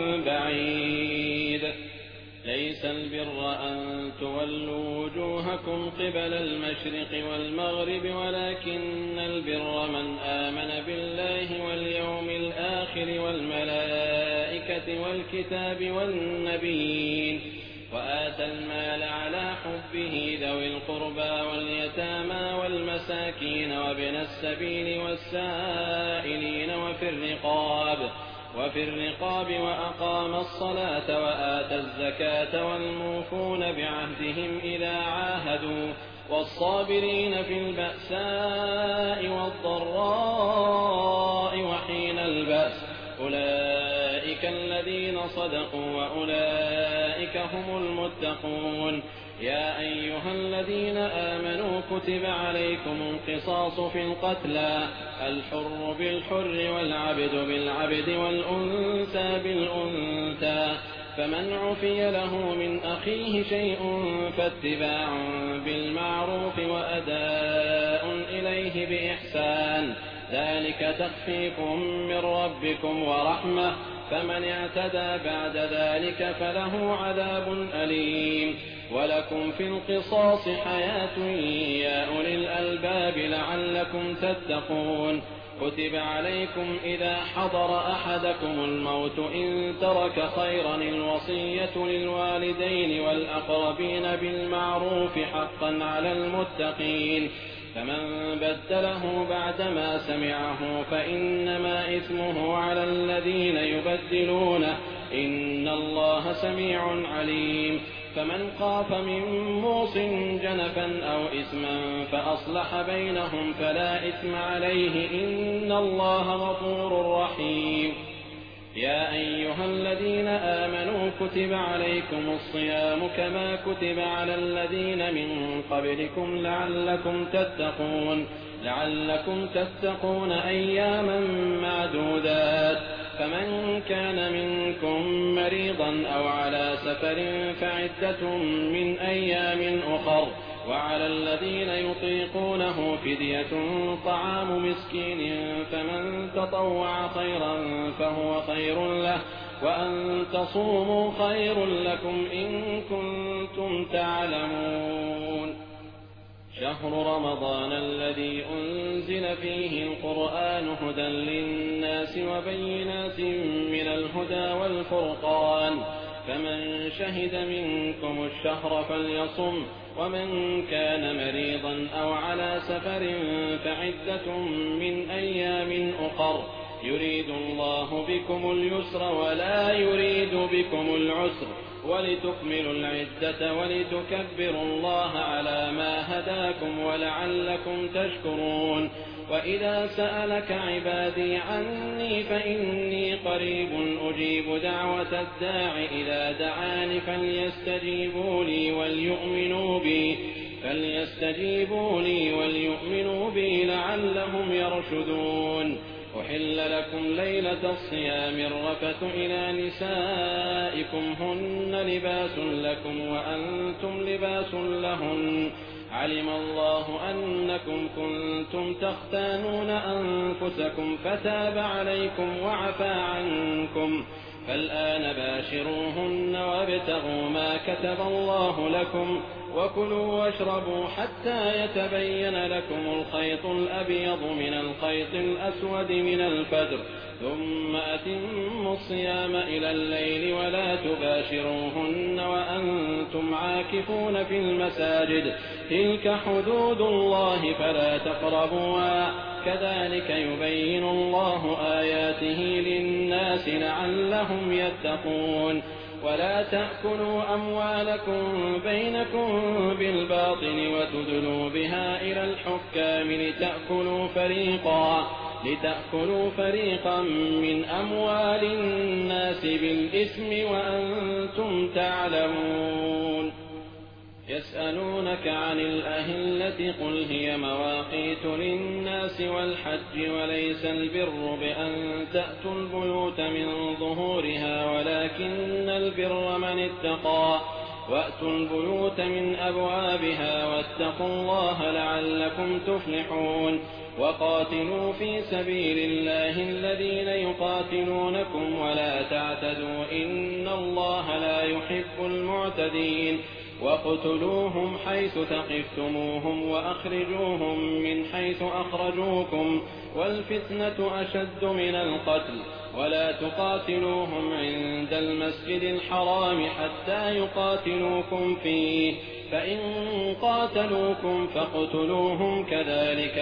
بعيد. ليس البر أن تولوا وجوهكم قبل المشرق والمغرب، ولكن البر من آمن بالله واليوم الآخر والملائكة والكتاب والنبيين، وآتى المال على حبه ذوي القربى واليتامى والمساكين وابن السبيل والسائلين وفي الرقاب وأقام الصلاة وآتى الزكاة والموفون بعهدهم إذا عاهدوا، والصابرين في البأساء والضراء وحين البأس، أولئك الذين صدقوا وأولئك هم المتقون. يا أيها الذين آمنوا كتب عليكم القصاص في القتلى، الحر بالحر والعبد بالعبد والأنثى بالأنثى، فمن عفي له من أخيه شيء فاتباع بالمعروف وأداء إليه بإحسان، ذلك تخفيف من ربكم ورحمة، فمن اعتدى بعد ذلك فله عذاب أليم. ولكم في القصاص حياة يا أولي الألباب لعلكم تتقون. كتب عليكم إذا حضر أحدكم الموت إن ترك خيرا الوصية للوالدين والأقربين بالمعروف حقا على المتقين، فمن بدله بعدما سمعه فإنما إثمه على الذين يبدلونه، إن الله سميع عليم. فمن خاف من موص جنفا أو إثما فأصلح بينهم فلا إثم عليه، إن الله غفور رحيم. يا أيها الذين آمنوا كتب عليكم الصيام كما كتب على الذين من قبلكم لعلكم تتقون أياما معدودات. فمن كان منكم مريضا أو على سفر فعدة من أيام أخر، وعلى الذين يطيقونه فدية طعام مسكين، فمن تطوع خيرا فهو خير له، وأن تصوموا خير لكم إن كنتم تعلمون. شهر رمضان الذي أنزل فيه القرآن هدى للناس وبينات من الهدى والفرقان، فمن شهد منكم الشهر فليصم، ومن كان مريضا أو على سفر فعدة من أيام أخر، يريد الله بكم اليسر ولا يريد بكم العسر، ولتكملوا العدة ولتكبروا الله على ما هداكم ولعلكم تشكرون. وإذا سألك عبادي عني فإني قريب أجيب دعوة الداع إذا دعاني، فليستجيبوا لي وليؤمنوا بي لعلهم يرشدون. أحل لكم ليلة الصيام الرفث إلى نسائكم هن لباس لكم وأنتم لباس لهن، علم الله أنكم كنتم تختانون أنفسكم فتاب عليكم وعفى عنكم، فالآن باشروهن وابتغوا ما كتب الله لكم، وكلوا واشربوا حتى يتبين لكم الخيط الأبيض من الخيط الأسود من الفجر ثم أتموا الصيام إلى الليل ولا تباشروهن وأنتم عاكفون في المساجد تلك حدود الله فلا تقربوها كذلك يبين الله آياته للناس لعلهم يتقون ولا تأكلوا أموالكم بينكم بالباطل وتدلوا بها إلى الحكام لتأكلوا فريقا من أموال الناس بالإثم وأنتم تعلمون يسألونك عن الأهلة قل هي مواقيت للناس والحج وليس البر بأن تأتوا البيوت من ظهورها ولكن البر من اتقى وأتوا البيوت من أبوابها واتقوا الله لعلكم تفلحون وقاتلوا في سبيل الله الذين يقاتلونكم ولا تعتدوا إن الله لا يحب المعتدين واقتلوهم حيث ثقفتموهم وأخرجوهم من حيث أخرجوكم والفتنة أشد من القتل ولا تقاتلوهم عند المسجد الحرام حتى يقاتلوكم فيه فإن قاتلوكم فاقتلوهم كذلك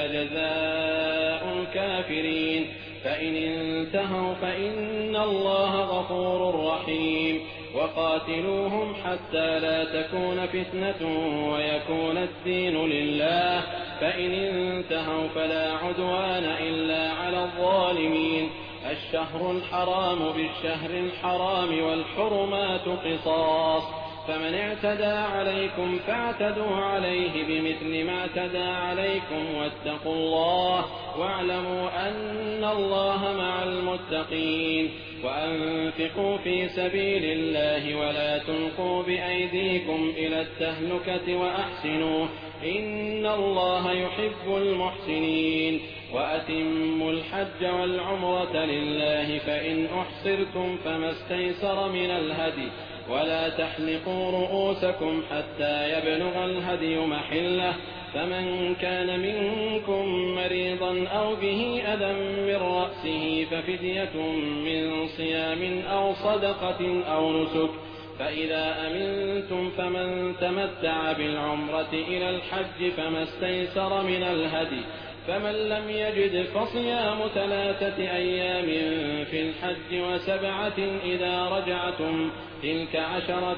جزاء الكافرين فإن انتهوا فإن الله غفور رحيم وقاتلوهم حتى لا تكون فتنة ويكون الدين لله فإن انتهوا فلا عدوان إلا على الظالمين الشهر الحرام بالشهر الحرام والحرمات قصاص فمن اعتدى عليكم فاعتدوا عليه بمثل ما اعتدى عليكم واتقوا الله واعلموا أن الله مع المتقين وأنفقوا في سبيل الله ولا تلقوا بأيديكم إلى التهلكة وأحسنوا إن الله يحب المحسنين وأتموا الحج والعمرة لله فإن أحصرتم فما استيسر من الهدي ولا تحلقوا رؤوسكم حتى يبلغ الهدي محله فمن كان منكم مريضا أو به أذى من رأسه ففدية من صيام أو صدقة أو نسك فإذا أمنتم فمن تمتع بالعمرة إلى الحج فما استيسر من الهدي فمن لم يجد فصيام 3 أيام في الحج و7 إذا رجعتم تلك 10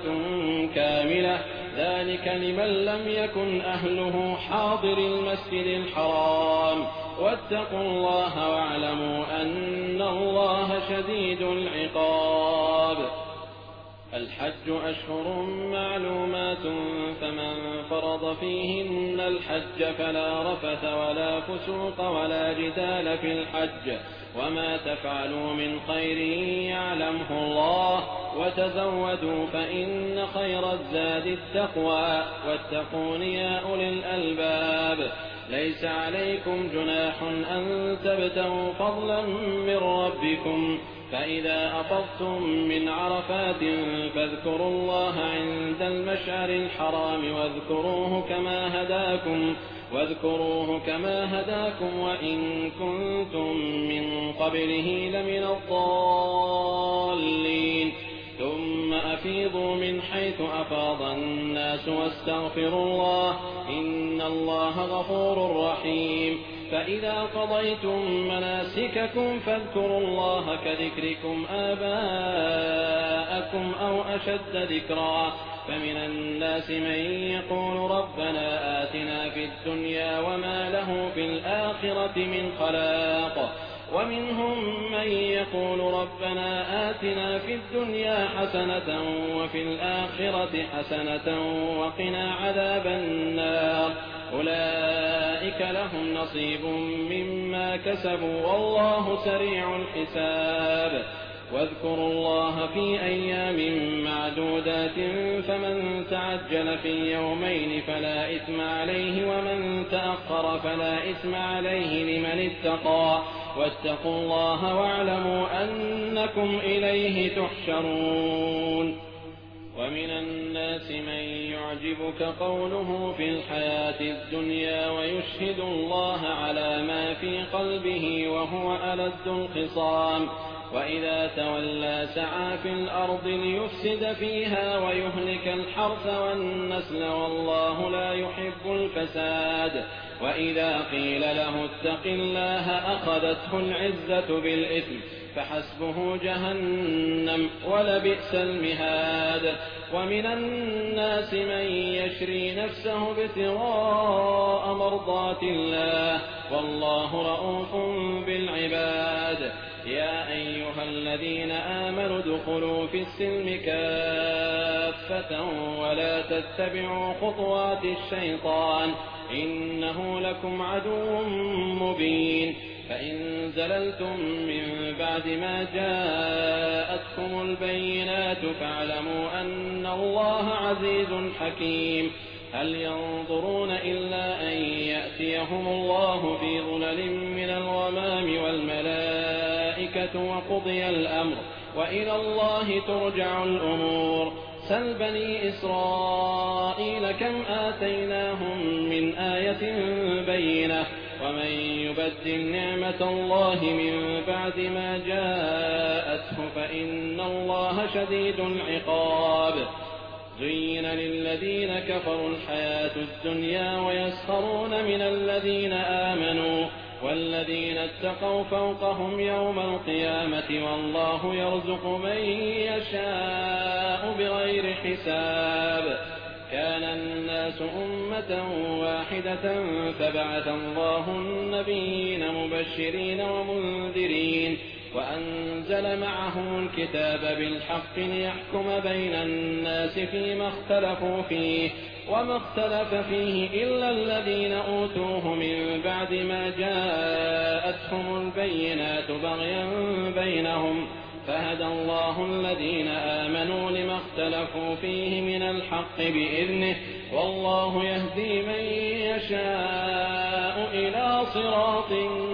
كاملة ذلك لمن لم يكن أهله حاضر المسجد الحرام واتقوا الله واعلموا أن الله شديد العقاب الحج أشهر معلومات فمن فرض فيهن الحج فلا رفث ولا فسوق ولا جدال في الحج وما تفعلوا من خير يعلمه الله وتزودوا فإن خير الزاد التقوى واتقون يا أولي الألباب ليس عليكم جناح أن تبتغوا فضلا من ربكم فإذا أفضتم من عرفات فاذكروا الله عند المشعر الحرام واذكروه كما هداكم وإن كنتم من قبله لمن الضالين ثم أفيضوا من حيث أفاض الناس واستغفروا الله إن الله غفور رحيم فإذا قضيتم مناسككم فاذكروا الله كذكركم آباءكم أو أشد ذكرا فمن الناس من يقول ربنا آتنا في الدنيا وما له في الآخرة من خلاق ومنهم من يقول ربنا آتنا في الدنيا حسنة وفي الآخرة حسنة وقنا عذاب النار أولئك لهم نصيب مما كسبوا والله سريع الحساب واذكروا الله في أيام معدودات فمن تعجل في يومين فلا إثم عليه ومن تأخر فلا إثم عليه لمن اتقى واتقوا الله واعلموا أنكم إليه تحشرون ومن الناس من يعجبك قوله في الحياة الدنيا ويشهد الله على ما في قلبه وهو ألد الخصام وإذا تولى سعى في الأرض ليفسد فيها ويهلك الحرث والنسل والله لا يحب الفساد وإذا قيل له اتق الله أخذته العزة بالإثم فحسبه جهنم ولبئس المهاد ومن الناس من يشري نفسه ابتغاء مرضات الله والله رءوف بالعباد يا أيها الذين آمنوا ادخلوا في السلم كافة ولا تتبعوا خطوات الشيطان إنه لكم عدو مبين فإن زللتم من بعد ما جاءتكم البينات فاعلموا أن الله عزيز حكيم هل ينظرون إلا أن يأتيهم الله في ظلل من الغمام والملائكة وقضي الأمر وإلى الله ترجع الأمور سل بني إسرائيل كم آتيناهم من آية بينة ومن يبدل نعمة الله من بعد ما جاءته فإن الله شديد العقاب زين للذين كفروا الحياة الدنيا ويسخرون من الذين آمنوا والذين اتقوا فوقهم يوم القيامة والله يرزق من يشاء بغير حساب كان الناس أمة واحدة فبعث الله النبيين مبشرين ومنذرين وأنزل معهم الكتاب بالحق ليحكم بين الناس فيما اختلفوا فيه وما اختلف فيه إلا الذين أوتوه من بعد ما جاءتهم البينات بغيا بينهم فهدى الله الذين آمنوا لما اختلفوا فيه من الحق بإذنه والله يهدي من يشاء إلى صراط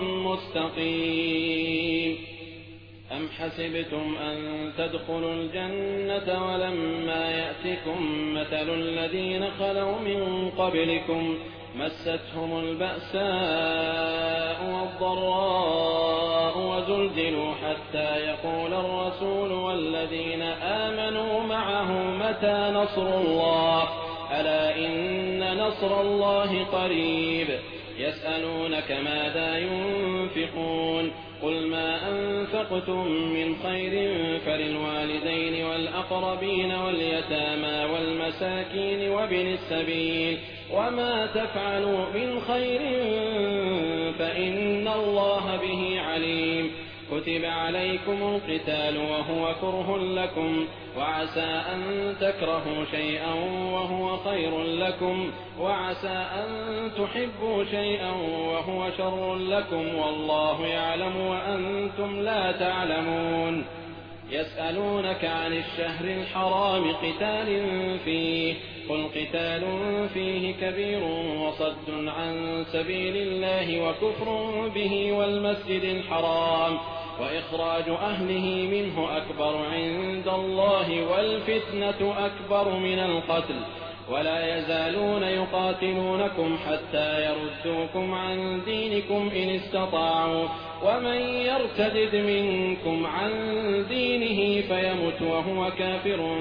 مستقيم أم حسبتم أن تدخلوا الجنة ولما يأتكم مثل الذين خلوا من قبلكم مستهم البأساء والضراء وزلزلوا حتى يقول الرسول والذين آمنوا معه متى نصر الله ألا إن نصر الله قريب يسألونك ماذا ينفقون قل ما أنفقتم من خير فللوالدين والأقربين واليتامى والمساكين وابن السبيل وما تفعلوا من خير فإن الله به عليم كتب عليكم القتال وهو كره لكم وعسى أن تكرهوا شيئا وهو خير لكم وعسى أن تحبوا شيئا وهو شر لكم والله يعلم وأنتم لا تعلمون يسألونك عن الشهر الحرام قتال فيه قل قتال فيه كبير وصد عن سبيل الله وكفر به والمسجد الحرام وإخراج أهله منه أكبر عند الله والفتنة أكبر من القتل ولا يزالون يقاتلونكم حتى يردوكم عن دينكم إن استطاعوا ومن يرتد منكم عن دينه فيمت وهو كافر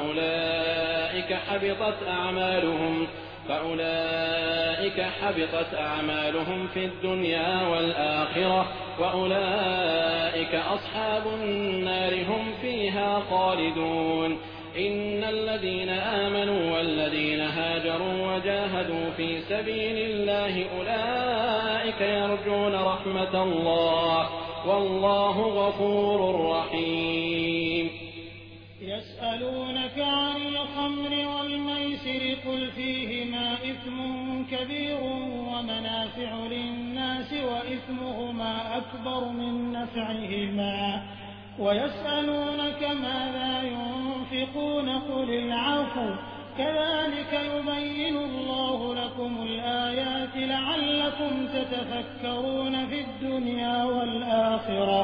فأولئك حبطت أعمالهم في الدنيا والآخرة وأولئك أصحاب النار هم فيها خالدون إن الذين آمنوا والذين هاجروا وجاهدوا في سبيل الله أولئك يرجون رحمة الله والله غفور رحيم يسألونك عن الخمر والميسر قل فيهما إثم كبير ومنافع للناس وإثمهما أكبر من نفعهما ويسألونك ماذا ينفقون قل العفو كذلك يبين الله لكم الآيات لعلكم تتفكرون في الدنيا والآخرة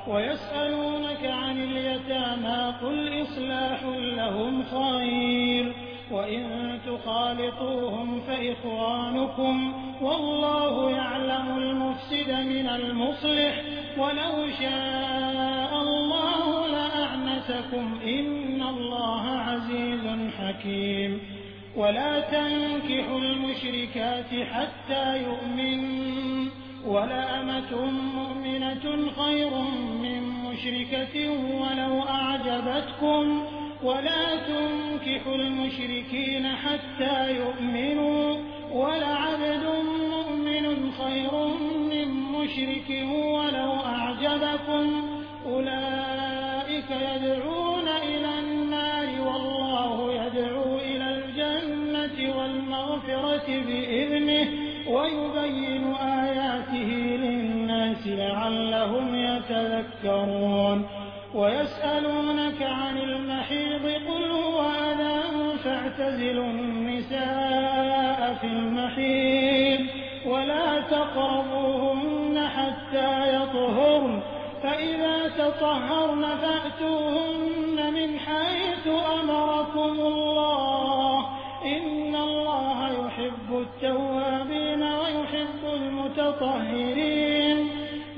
ويسألونك عن اليتامى قل إصلاح لهم خير وإن تخالطوهم فإخوانكم والله يعلم المفسد من المصلح ولو شاء الله لأعنتكم إن الله عزيز حكيم ولا تنكحوا المشركات حتى يؤمنوا ولأمة مؤمنة خير من مشركة ولو أعجبتكم ولا تنكحوا المشركين حتى يؤمنوا ولعبد مؤمن خير من مشرك ولو أعجبكم أولئك يدعون إلى النار والله يدعو إلى الجنة والمغفرة بإذنه ويبين آياته للناس لعلهم يتذكرون ويسألونك عن المحيض قل هو أذى فاعتزلوا النساء في المحيض ولا تقربوهن حتى يطهرن فإذا تطهرن فأتوهن من حيث أمركم الله إن الله يحب التوابين ويحب المتطهرين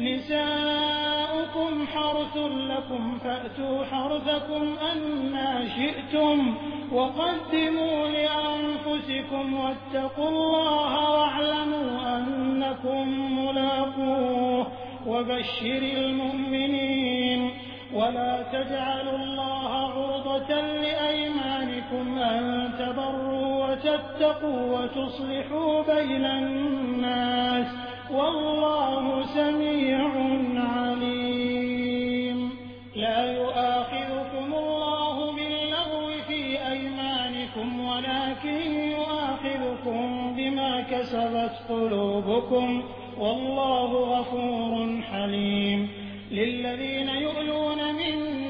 نساؤكم حرث لكم فأتوا حرثكم أنى شئتم وقدموا لأنفسكم واتقوا الله واعلموا أنكم ملاقوه وبشر المؤمنين ولا تجعلوا الله عرضة لأيمانكم أن تبروا وتتقوا وتصلحوا بين الناس والله سميع عليم لا يؤاخذكم الله باللغو في أيمانكم ولكن يؤاخذكم بما كسبت قلوبكم والله غفور حليم للذين يؤلون من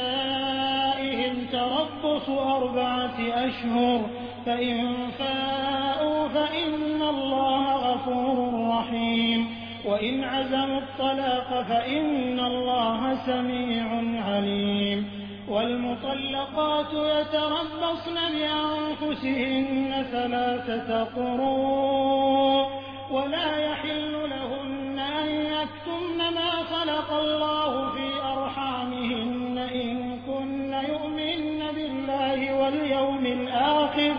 نسائهم تربص 4 أشهر فإن فاءوا فإن الله غفور رحيم وإن عزموا الطلاق فإن الله سميع عليم والمطلقات يتربصن بأنفسهن 3 قروء ولا يحل لهن أن يكتمن ما خلق الله في أرحامهن إن كن يؤمن بالله واليوم الآخر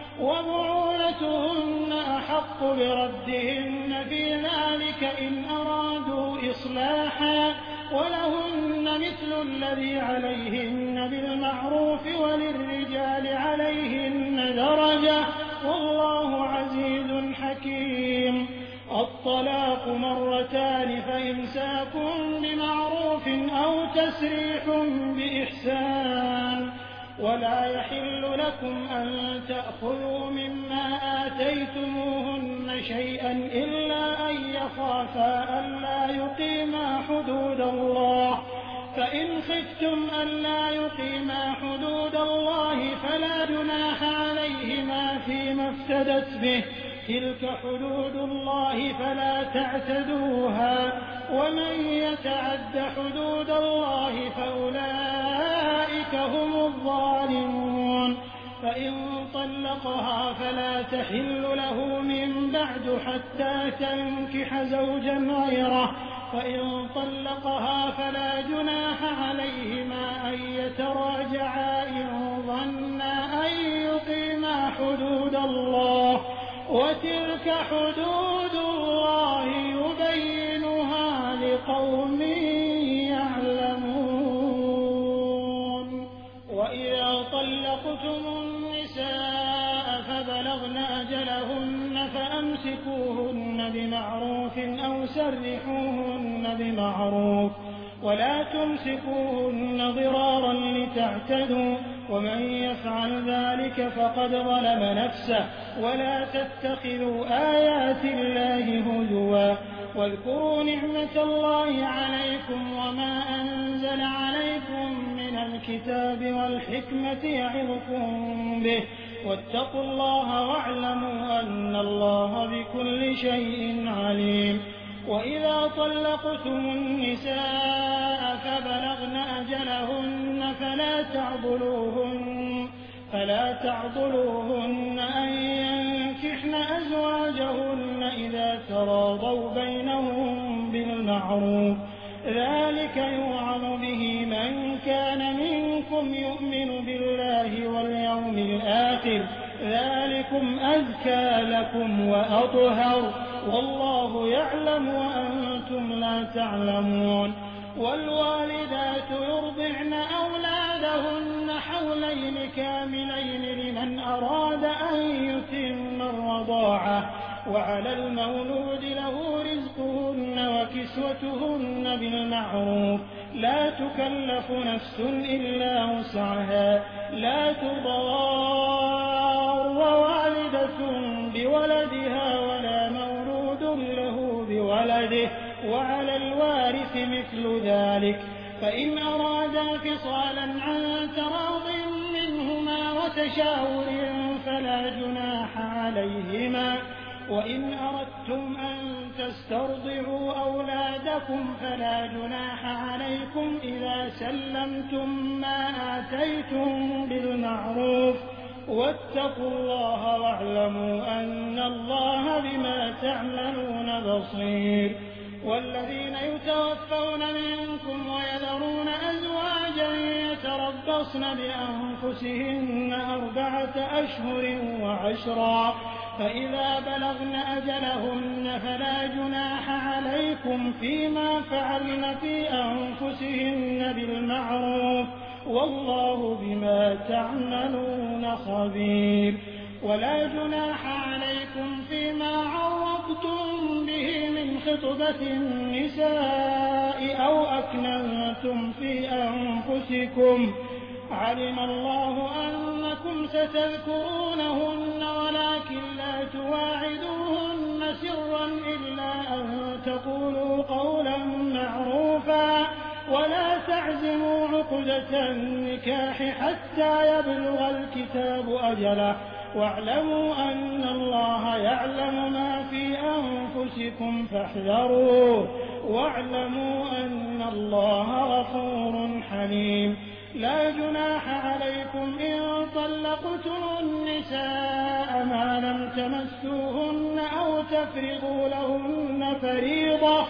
وبعولتهن أحق بردهن في ذلك إن أرادوا إصلاحا ولهن مثل الذي عليهن بالمعروف وللرجال عليهن درجة والله عزيز حكيم الطلاق 2 فإمساك بمعروف أو تسريح بإحسان ولا يحل لكم أن تأخذوا مما آتيتموهن شيئا إلا أن يخافا ألا يقيما حدود الله فإن خفتم ألا يقيما حدود الله فلا جناح عليهما فيما افتدت به تلك حدود الله فلا تعتدوها ومن يتعد حدود الله فأولئك هم الظالمون فإن طلقها فلا تحل له من بعد حتى تنكح زوجا غيره فإن طلقها فلا جناح عليهما أن يتراجعا إن ظنا أن يقيما حدود الله وتلك حدود الله يبينها لقوم يعلمون وإذا طلقتم النساء فبلغن أجلهن فأمسكوهن بمعروف أو سرحوهن بمعروف ولا تمسكوهن ضرارا لتعتدوا ومن يفعل ذلك فقد ظلم نفسه ولا تتخذوا آيات الله هزوا واذكروا نعمة الله عليكم وما أنزل عليكم من الكتاب والحكمة يعظكم به واتقوا الله واعلموا أن الله بكل شيء عليم وإذا طلقتم النساء فبلغن أجلهن فلا تعضلوهن أن ينكحن أزواجهن إذا تراضوا بينهم بالمعروف، ذلك يوعظ به من كان منكم يؤمن بالله واليوم الآخر، ذلكم أزكى لكم وأطهر، والله يعلم وأنتم لا تعلمون. والوالدات يرضعن أولادهن حولين كاملين لمن أراد أن يتم الرضاعة، وعلى المولود له رزقهن وكسوتهن بالمعروف، لا تكلف نفس إلا وسعها، لا تضار والدة بولدها ولا مولود له بولده، وعلى الوارث مثل ذلك، فإن أرادا فصالا عن تراض منهما وتشاور فلا جناح عليهما، وإن أردتم أن تسترضعوا أولادكم فلا جناح عليكم إذا سلمتم ما آتيتم بالمعروف، واتقوا الله واعلموا أن الله بما تعملون بصير. والذين يتوفون منكم ويذرون أزواجا يتربصن بأنفسهن 4 أشهر وعشرا، فإذا بلغن أجلهن فلا جناح عليكم فيما فعلن في أنفسهن بالمعروف، والله بما تعملون خبير. ولا جناح عليكم فيما عرضتم به من خطبة النساء أو أكننتم في أنفسكم، علم الله أنكم ستذكرونهن ولكن لا تواعدوهن سرا إلا أن تقولوا قولا معروفا، ولا تعزموا عقدة النكاح حتى يبلغ الكتاب أجله، واعلموا أن الله يعلم ما في أنفسكم فاحذروه، واعلموا أن الله غفور حليم. لا جناح عليكم إن طلقتم النساء ما لم تمسوهن أو تفرضوا لهن فريضة،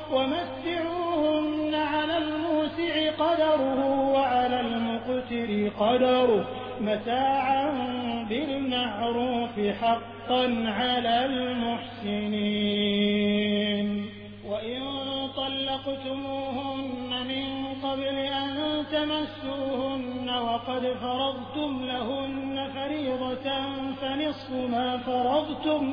ومتعوهن على الموسع قدره وعلى المقتر قدره متاعا بالمعروف حقا على المحسنين. وإن طلقتموهن من قبل أن تمسوهن وقد فرضتم لهن فريضة فنصف ما فرضتم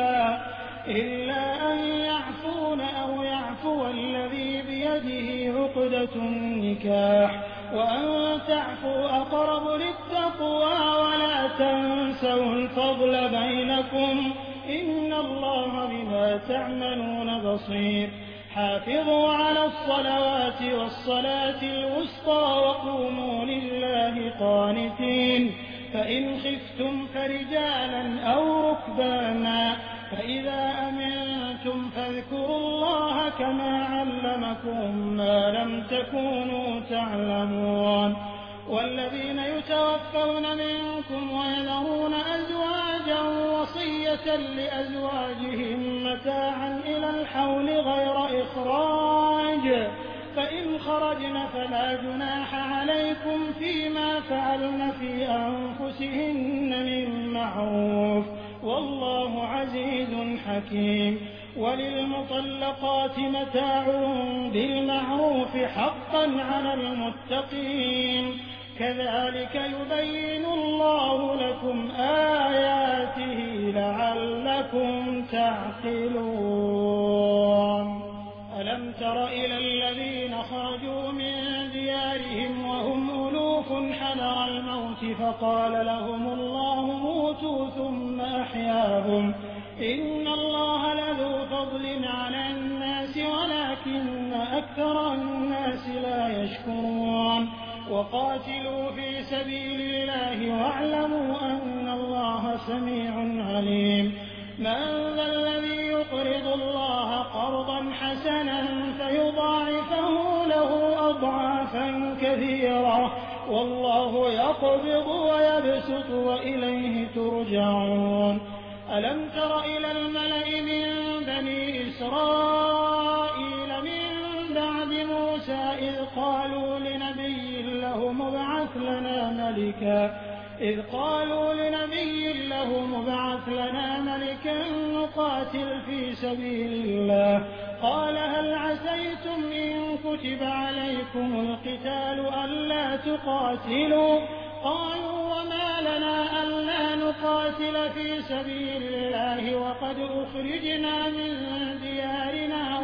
إلا أن يعفون أو يعفو الذي بيده عقدة النكاح، وأن تعفوا أقرب للتقوى، ولا تنسوا الفضل بينكم، إن الله بما تعملون بصير. حافظوا على الصلوات والصلاة الوسطى وقوموا لله قانتين، فإن خفتم فرجالا أو ركبانا، فإذا أمنتم فاذكروا الله كما علمكم ما لم تكونوا تعلمون. والذين يتوفون منكم ويذرون أزواجا وصية لأزواجهم متاعا إلى الحول غير إخراج، فإن خرجن فلا جناح عليكم فيما فعلن في أنفسهن من معروف، والله عزيز حكيم. وللمطلقات متاع بالمعروف حقا على المتقين، كذلك يبين الله لكم آياته لعلكم تعقلون. ألم تر إلى الذين خرجوا من ديارهم وهم ألوف حذر الموت فقال لهم الله موتوا ثم أحياهم، إن الله لذو فضل على الناس ولكن أكثر الناس لا يشكرون. وقاتلوا في سبيل الله واعلموا أن الله سميع عليم. من ذا الذي يقرض الله قرضا حسنا فيضاعفه له أضعافا كثيرة والله يقبض ويبسط وإليه ترجعون. ألم تر إلى الملأ من بني إسرائيل من بعد موسى إذ قالوا لنبي له مبعث لنا ملكا نقاتل في سبيل الله قال هل عسيتم إن كتب عليكم القتال ألا تقاتلوا قالوا وما لنا ألا نقاتل في سبيل الله وقد أخرجنا من ديارنا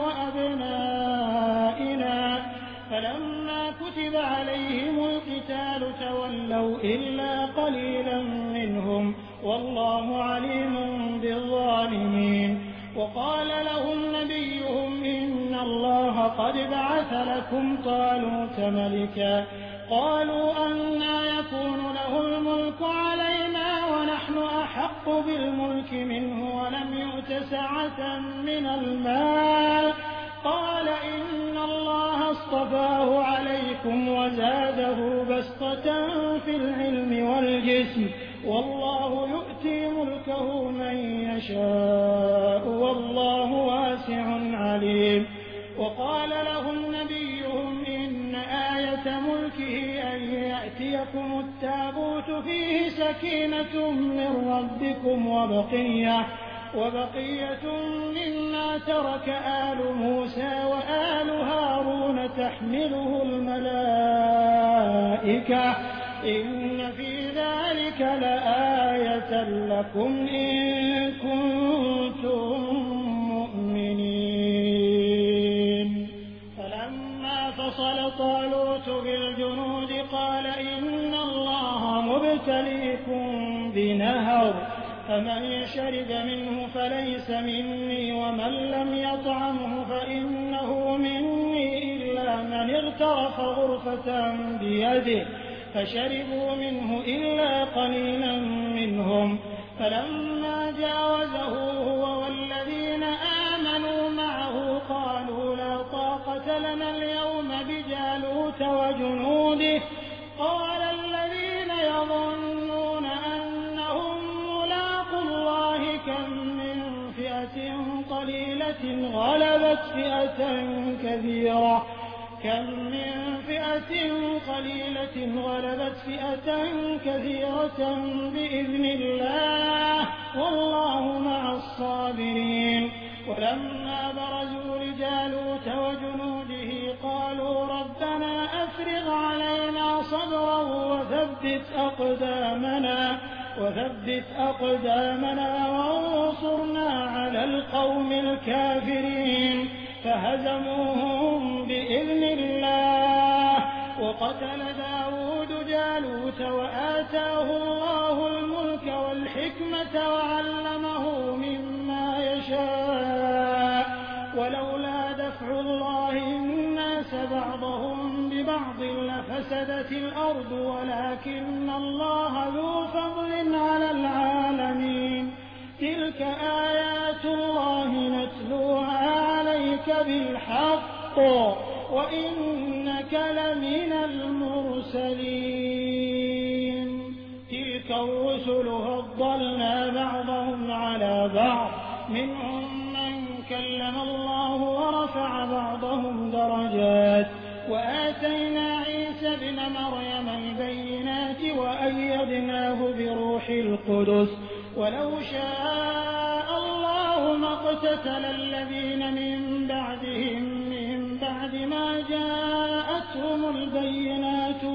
وأبنائنا فلما كتب عليهم القتال تولوا إلا قليلا منهم والله عليم بالظالمين. وقال لهم نبيهم إن الله قد بعث لكم طالوت ملكا قالوا أنى يكون له الملك علينا ونحن أحق بالملك منه ولم يؤت سعة من المال قال إن الله اصطفاه عليكم وزاده بسطة في العلم والجسم والله يؤتي ملكه من يشاء والله واسع عليم. وقال لهم نبيهم إن آية ملكه أن يأتيكم التابوت فيه سكينة من ربكم وبقية مما ترك آل موسى وآل هارون تحمله الملائكة إن في ذلك لآية لكم إن كنتم مؤمنين. فلما فصل طالوت بالجنود قال إن الله مبتليكم بنهر فمن شرب منه فليس مني ومن لم يطعمه فإنه مني إلا من اغترف غرفة بيده فشربوا منه إلا قليلا منهم فلما جاوزه هو والذين آمنوا معه قالوا لا طاقة لنا اليوم بجالوت وجنوده قال الذين يظنون أنهم ملاقو الله كم من فئة قليلة غلبت فئة كثيرة بإذن الله والله مع الصابرين. ولما برزوا لجالوت وجنوده قالوا ربنا أفرغ علينا صبرا وثبت أقدامنا وانصرنا على القوم الكافرين فهزموهم بإذن الله. وقتل داود جالوت وآتاه الله الملك والحكمة وعلمه مما يشاء ولولا دفع الله الناس بعضهم ببعض لفسدت الأرض ولكن الله ذو فضل على العالمين. تلك آيات الله نتلوها عليك بالحق وإنك لمن المرسلين. تلك الرسل فضلنا بعضهم على بعض منهم من كلم الله ورفع بعضهم درجات وآتينا عيسى ابن مريم البينات وأيدناه بروح القدس ولو شاء الله ما اقتتل الذين من بعدهم من بعد ما جاءتهم البينات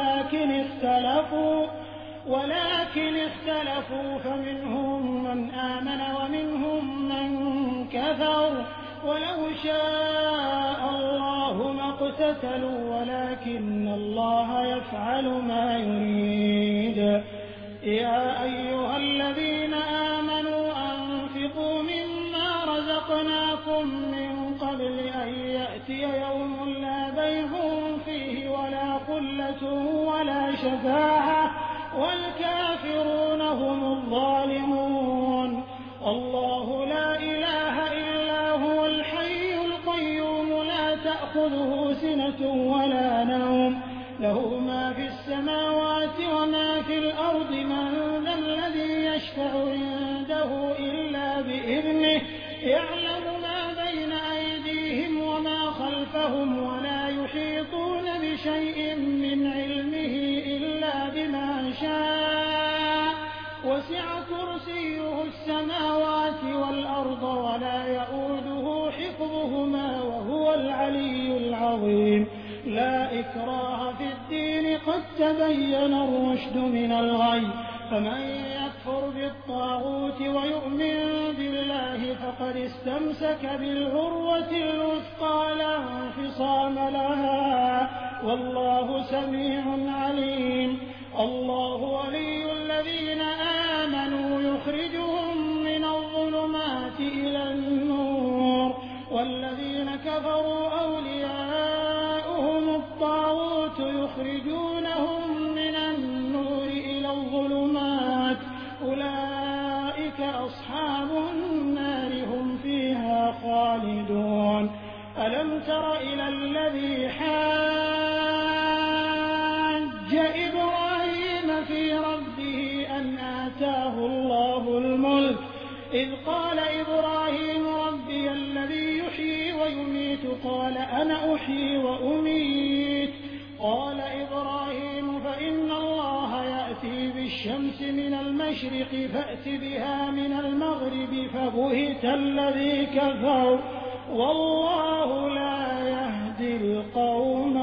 ولكن اختلفوا فمنهم من آمن ومنهم من كفر ولو شاء الله ما اقتتلوا ولكن الله يفعل ما يريد. يا أيها الذين آمنوا أنفقوا مما رزقناكم من قبل أن يأتي يوم لا بيع فيه ولا قلة ولا شفاعة والكافرون هم الظالمون. الله لا إله إلا هو الحي يشفع عنده إلا بإذنه يعلم ما بين أيديهم وما خلفهم ولا يحيطون بشيء من علمه إلا بما شاء وسع كرسيه السماوات والأرض ولا يؤوده حفظهما وهو العلي العظيم لا إكراه في الدين قد تبين الرشد من الغي فمن يكفر بالطاغوت ويؤمن بالله فقد استمسك بالعروة الوثقى لا انفصام لها والله سميع عليم الله ولي الذين آمنوا يخرجهم من الظلمات إلى النور والذين كفروا أولياؤهم الطاغوت يخرجونهم من النور إلى الظلمات أولئك أصحاب النار هم فيها خالدون ألم تر إلى الذي حاج إبراهيم في ربه أن آتاه الله الملك إذ قال إبراهيم ربي الذي يحيي ويميت قال أنا أحيي وأميت قال إبراهيم فإن الله يأتي بالشمس من المشرق فأت بها من المغرب فبهت الذي كفر والله لا يهدي القوم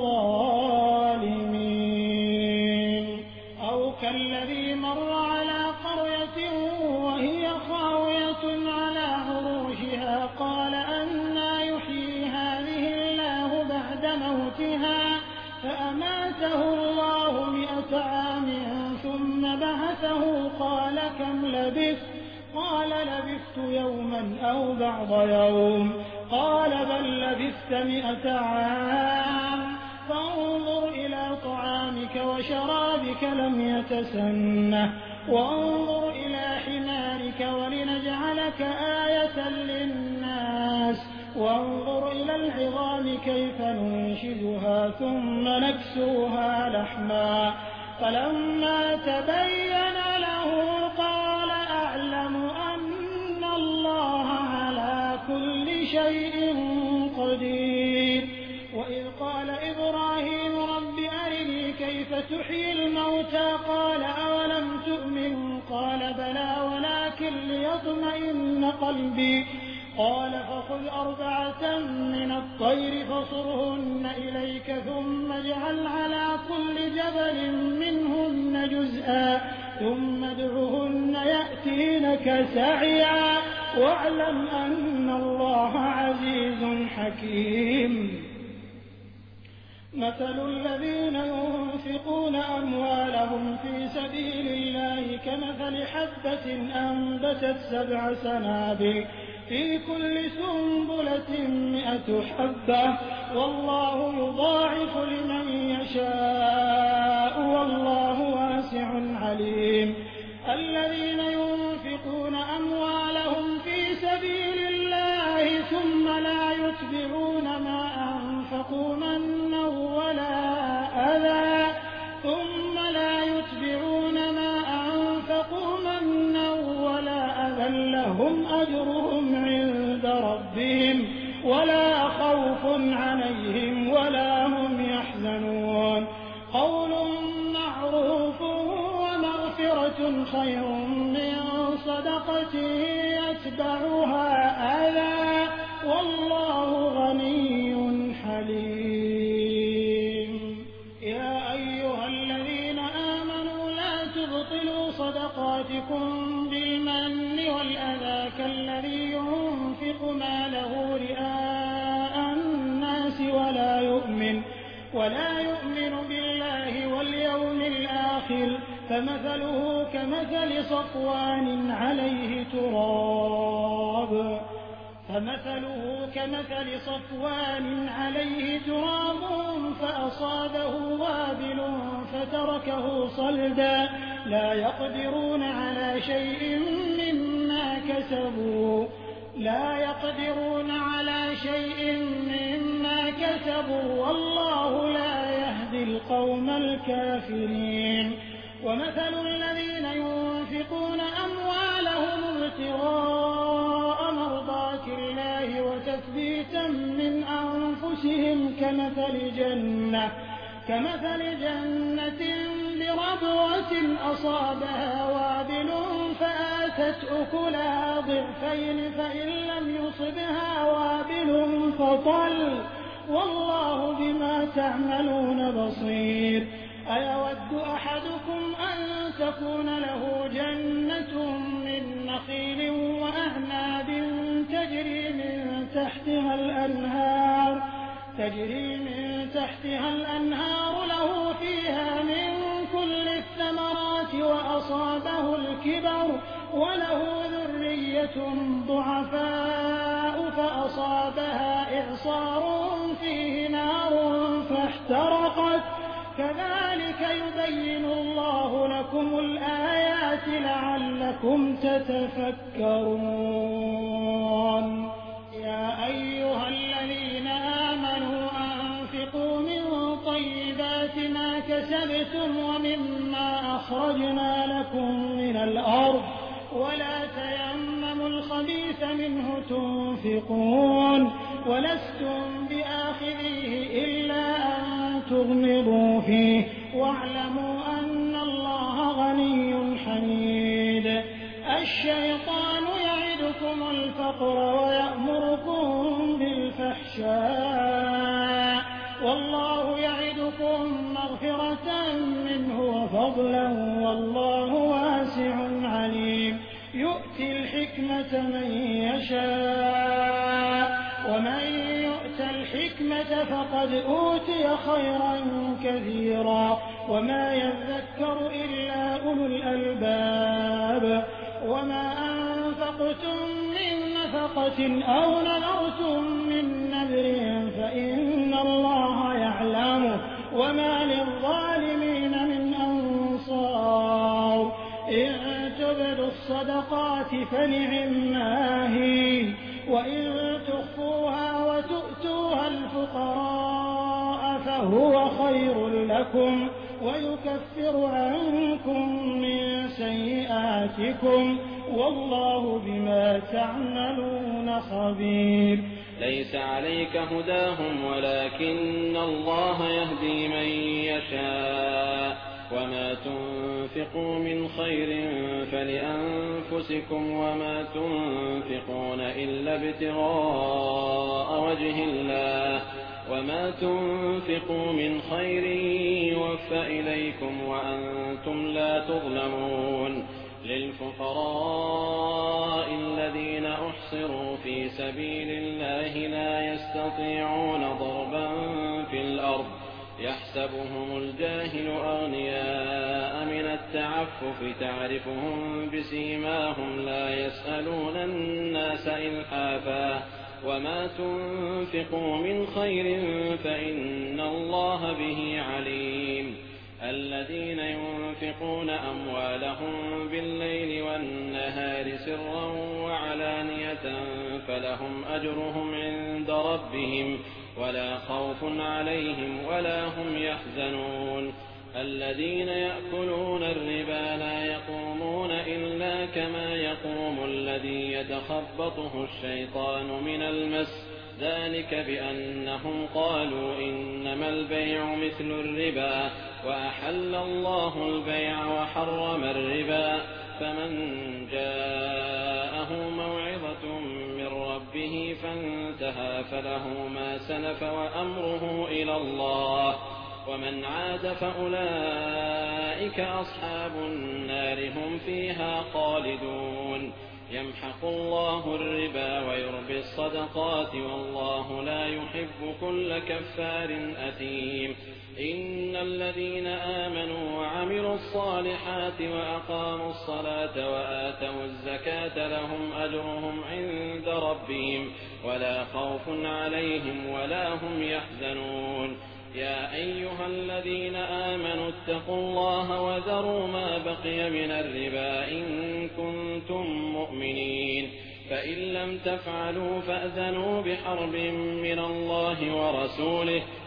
الظالمين أو كالذي مر على قرية وهي خاوية على عروشها قال أنى يحيي هذه الله بعد موتها فأماته الله 100 عام ثم بعثه قال كم لبثت قال لبثت يوما أو بعض يوم قال بل لبثت 100 عام فانظر إلى طعامك وشرابك لم يتسنه وانظر إلى حمارك ولنجعلك آية للناس وانظر إلى العظام كيف ننشدها ثم نكسوها لحما فلما تبين له قال أعلم أن الله على كل شيء قدير وإذ قال إبراهيم رب أرني كيف تحيي الموتى قال أولم تؤمن قال بلى ولكن ليطمئن قلبي قال فخذ 4 من الطير فصرهن إليك ثم اجعل على كل جبل منهن جزءا ثم ادعهن يأتينك سعيا واعلم أن الله عزيز حكيم مثل الذين ينفقون أموالهم في سبيل الله كمثل حبة أنبتت 7 سنابل في كل سنبلة 100 حبة والله يضاعف لمن يشاء والله واسع عليم الذين ينفقون أموالهم في سبيل الله ثم لا يتبعون ما أنفقوا منا ولا أذى لهم أجرهم عند ربهم ولا خوف عليهم ولا هم يحزنون قول معروف ومغفرة خير من صدقة يتبعها أذى والله غني حليم يا أيها الذين آمنوا لا تبطلوا صدقاتكم بالمن والأذى كالذي ينفق ماله رئاء الناس ولا يؤمن بالله واليوم الآخر فمثله كمثل صفوان عليه تراب فأصابه وابل فتركه صلدا لا يقدرون على شيء مما كسبوا والله لا يهدي القوم الكافرين ومثل الذين ينفقون أموالهم ابتغاء مرضات الله وتثبيتا من أنفسهم كمثل جنة بربوة أصابها وابل فآتت أكلها ضعفين فإن لم يصبها وابل فطل والله بما تعملون بصير. أيود أحدكم أن تكون له جنة من نخيل وأعناب تجري من تحتها الأنهار له فيها من كل الثمرات وأصابه الكبر وله ذرية ضعفاء فأصابها إعصار فيه نار فاحترقت كذلك يبين الله لكم الآيات لعلكم تتفكرون. يا أيها الذين آمنوا أنفقوا من طيبات ما كسبتم ومما أخرجنا لكم من الأرض ولا تيمموا الخبيث منه تنفقون ولستم بآخذيه إلا أن تغمضوا فيه واعلموا أن الله غني حميد. الشيطان يعدكم الفقر ويأمركم بالفحشاء والله يعدكم مغفرة منه وفضلا والله واسع عليم. يؤتي الحكمة من يشاء ومن يؤت الحكمة فقد أوتي خيرا كثيرا وما يذكر إلا أولو الألباب. وما أنفقتم من نفقة أو نذرتم من نذر فإن الله يعلمه وما للظالمين من أنصار. إن تبدوا الصدقات فنعما هي وإن تخفوها وتؤتوها الفقراء فهو خير لكم ويكفر عنكم من سيئاتكم والله بما تعملون خبير. ليس عليك هداهم ولكن الله يهدي من يشاء وما تنفقوا من خير فلأنفسكم وما تنفقون إلا ابتغاء وجه الله وما تنفقوا من خير يوفى إليكم وأنتم لا تظلمون. للفقراء الذين أحصروا في سبيل الله لا يستطيعون ضربا في الأرض يحسبهم الجاهل أغنياء من التعفف تعرفهم بسيماهم لا يسألون الناس إلحافا وما تنفقوا من خير فإن الله به عليم. الذين ينفقون أموالهم بالليل والنهار سرا وعلانية فلهم أجرهم عند ربهم ولا خوف عليهم ولا هم يحزنون. الذين يأكلون الربا لا يقومون إلا كما يقوم الذي يتخبطه الشيطان من المس ذلك بأنهم قالوا إنما البيع مثل الربا وأحل الله البيع وحرم الربا. فمن جاءه موعظة من ربه فانتهى فله ما سلف وأمره إلى الله ومن عاد فأولئك أصحاب النار هم فيها خالدون. يمحق الله الربا ويربي الصدقات والله لا يحب كل كفار أثيم. إن الذين آمنوا وعملوا الصالحات وأقاموا الصلاة وآتوا الزكاة لهم أجرهم عند ربهم ولا خوف عليهم ولا هم يحزنون. يا أيها الذين آمنوا اتقوا الله وذروا ما بقي من الربا إن كنتم مؤمنين فإن لم تفعلوا فأذنوا بحرب من الله ورسوله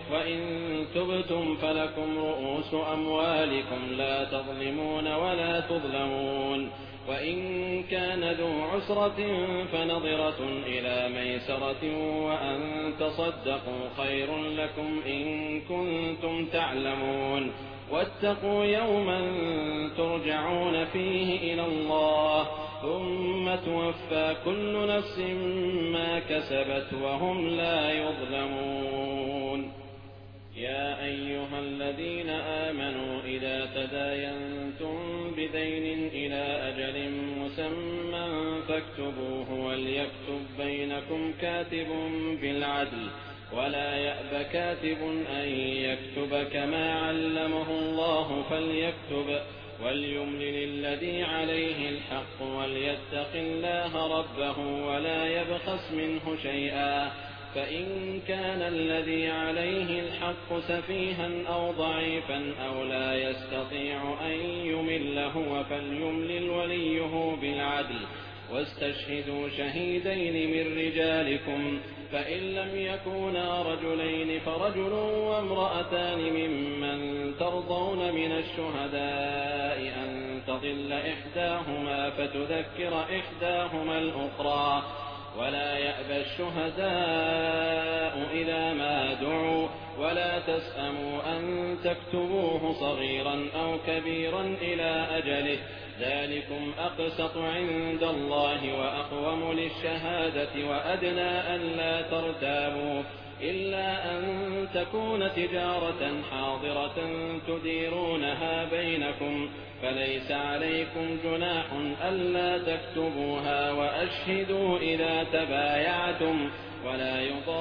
وإن تبتم فلكم رؤوس أموالكم لا تظلمون ولا تظلمون وإن كان ذو عسرة فنظرة إلى ميسرة وأن تصدقوا خير لكم إن كنتم تعلمون واتقوا يوما ترجعون فيه إلى الله ثم توفى كل نفس ما كسبت وهم لا يظلمون. يا أيها الذين آمنوا إذا تداينتم بدين إلى أجل مسمى فاكتبوه وليكتب بينكم كاتب بالعدل ولا يأب كاتب أن يكتب كما علمه الله فليكتب وليملل الذي عليه الحق وليتق الله ربه ولا يبخس منه شيئا فإن كان الذي عليه الحق سفيها أو ضعيفا أو لا يستطيع أن يمل هو فليملل وليه بالعدل واستشهدوا شهيدين من رجالكم فإن لم يكونا رجلين فرجل وامرأتان ممن ترضون من الشهداء أن تضل إحداهما فتذكر إحداهما الأخرى ولا يأبى الشهداء إذا ما دعوا ولا تسأموا أن تكتبوه صغيرا أو كبيرا إلى أجله ذلكم أقسط عند الله وأقوم للشهادة وأدنى ألا ترتابوا إلا أن تكون تجارة حاضرة تديرونها بينكم فليس عليكم جناح ألا تكتبوها وأشهدوا إذا تبايعتم ولا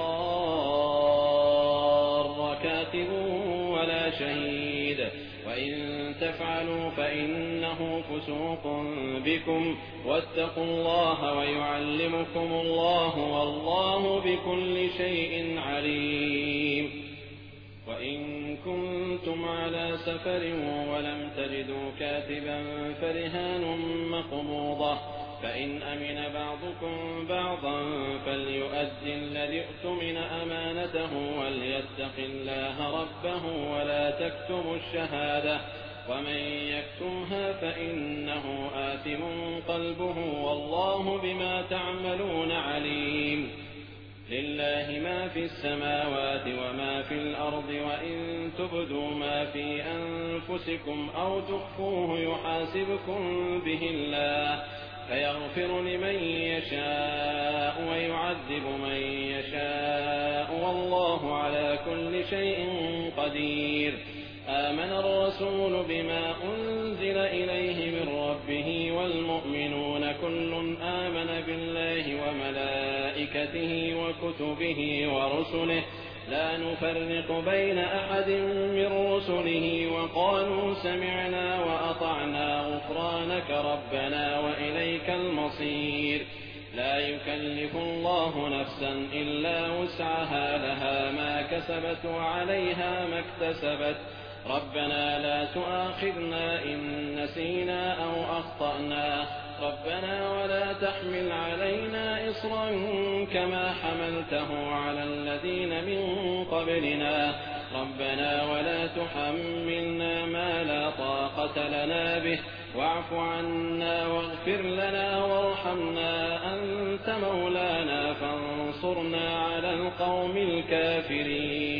يضار كاتب ولا شهيد وإن تفعلوا فإنه فسوق بكم واتقوا الله ويعلمكم الله والله بكل شيء عليم. وإن كنتم على سفر ولم تجدوا كاتبا فرهان مقبوضة فإن أمن بعضكم بعضا فليؤدي الذي اؤتمن أمانته وليتق الله ربه ولا تكتموا الشهادة ومن يكتمها فإنه آثم قلبه والله بما تعملون عليم. لله ما في السماوات وما في الأرض وإن تبدوا ما في أنفسكم أو تخفوه يحاسبكم به الله فيغفر لمن يشاء ويعذب من يشاء والله على كل شيء قدير. آمن الرسول بما أنزل إليه من ربه والمؤمنون كل آمن بالله وملائكته وكتبه ورسله لا نفرق بين أحد من رسله وقالوا سمعنا وأطعنا غفرانك ربنا وإليك المصير. لا يكلف الله نفسا إلا وسعها لها ما كسبت وعليها ما اكتسبت ربنا لا تؤاخذنا إن نسينا أو أخطأنا ربنا ولا تحمل علينا إصرا كما حملته على الذين من قبلنا ربنا ولا تحملنا ما لا طاقة لنا به واعف عنا واغفر لنا وارحمنا أنت مولانا فانصرنا على القوم الكافرين.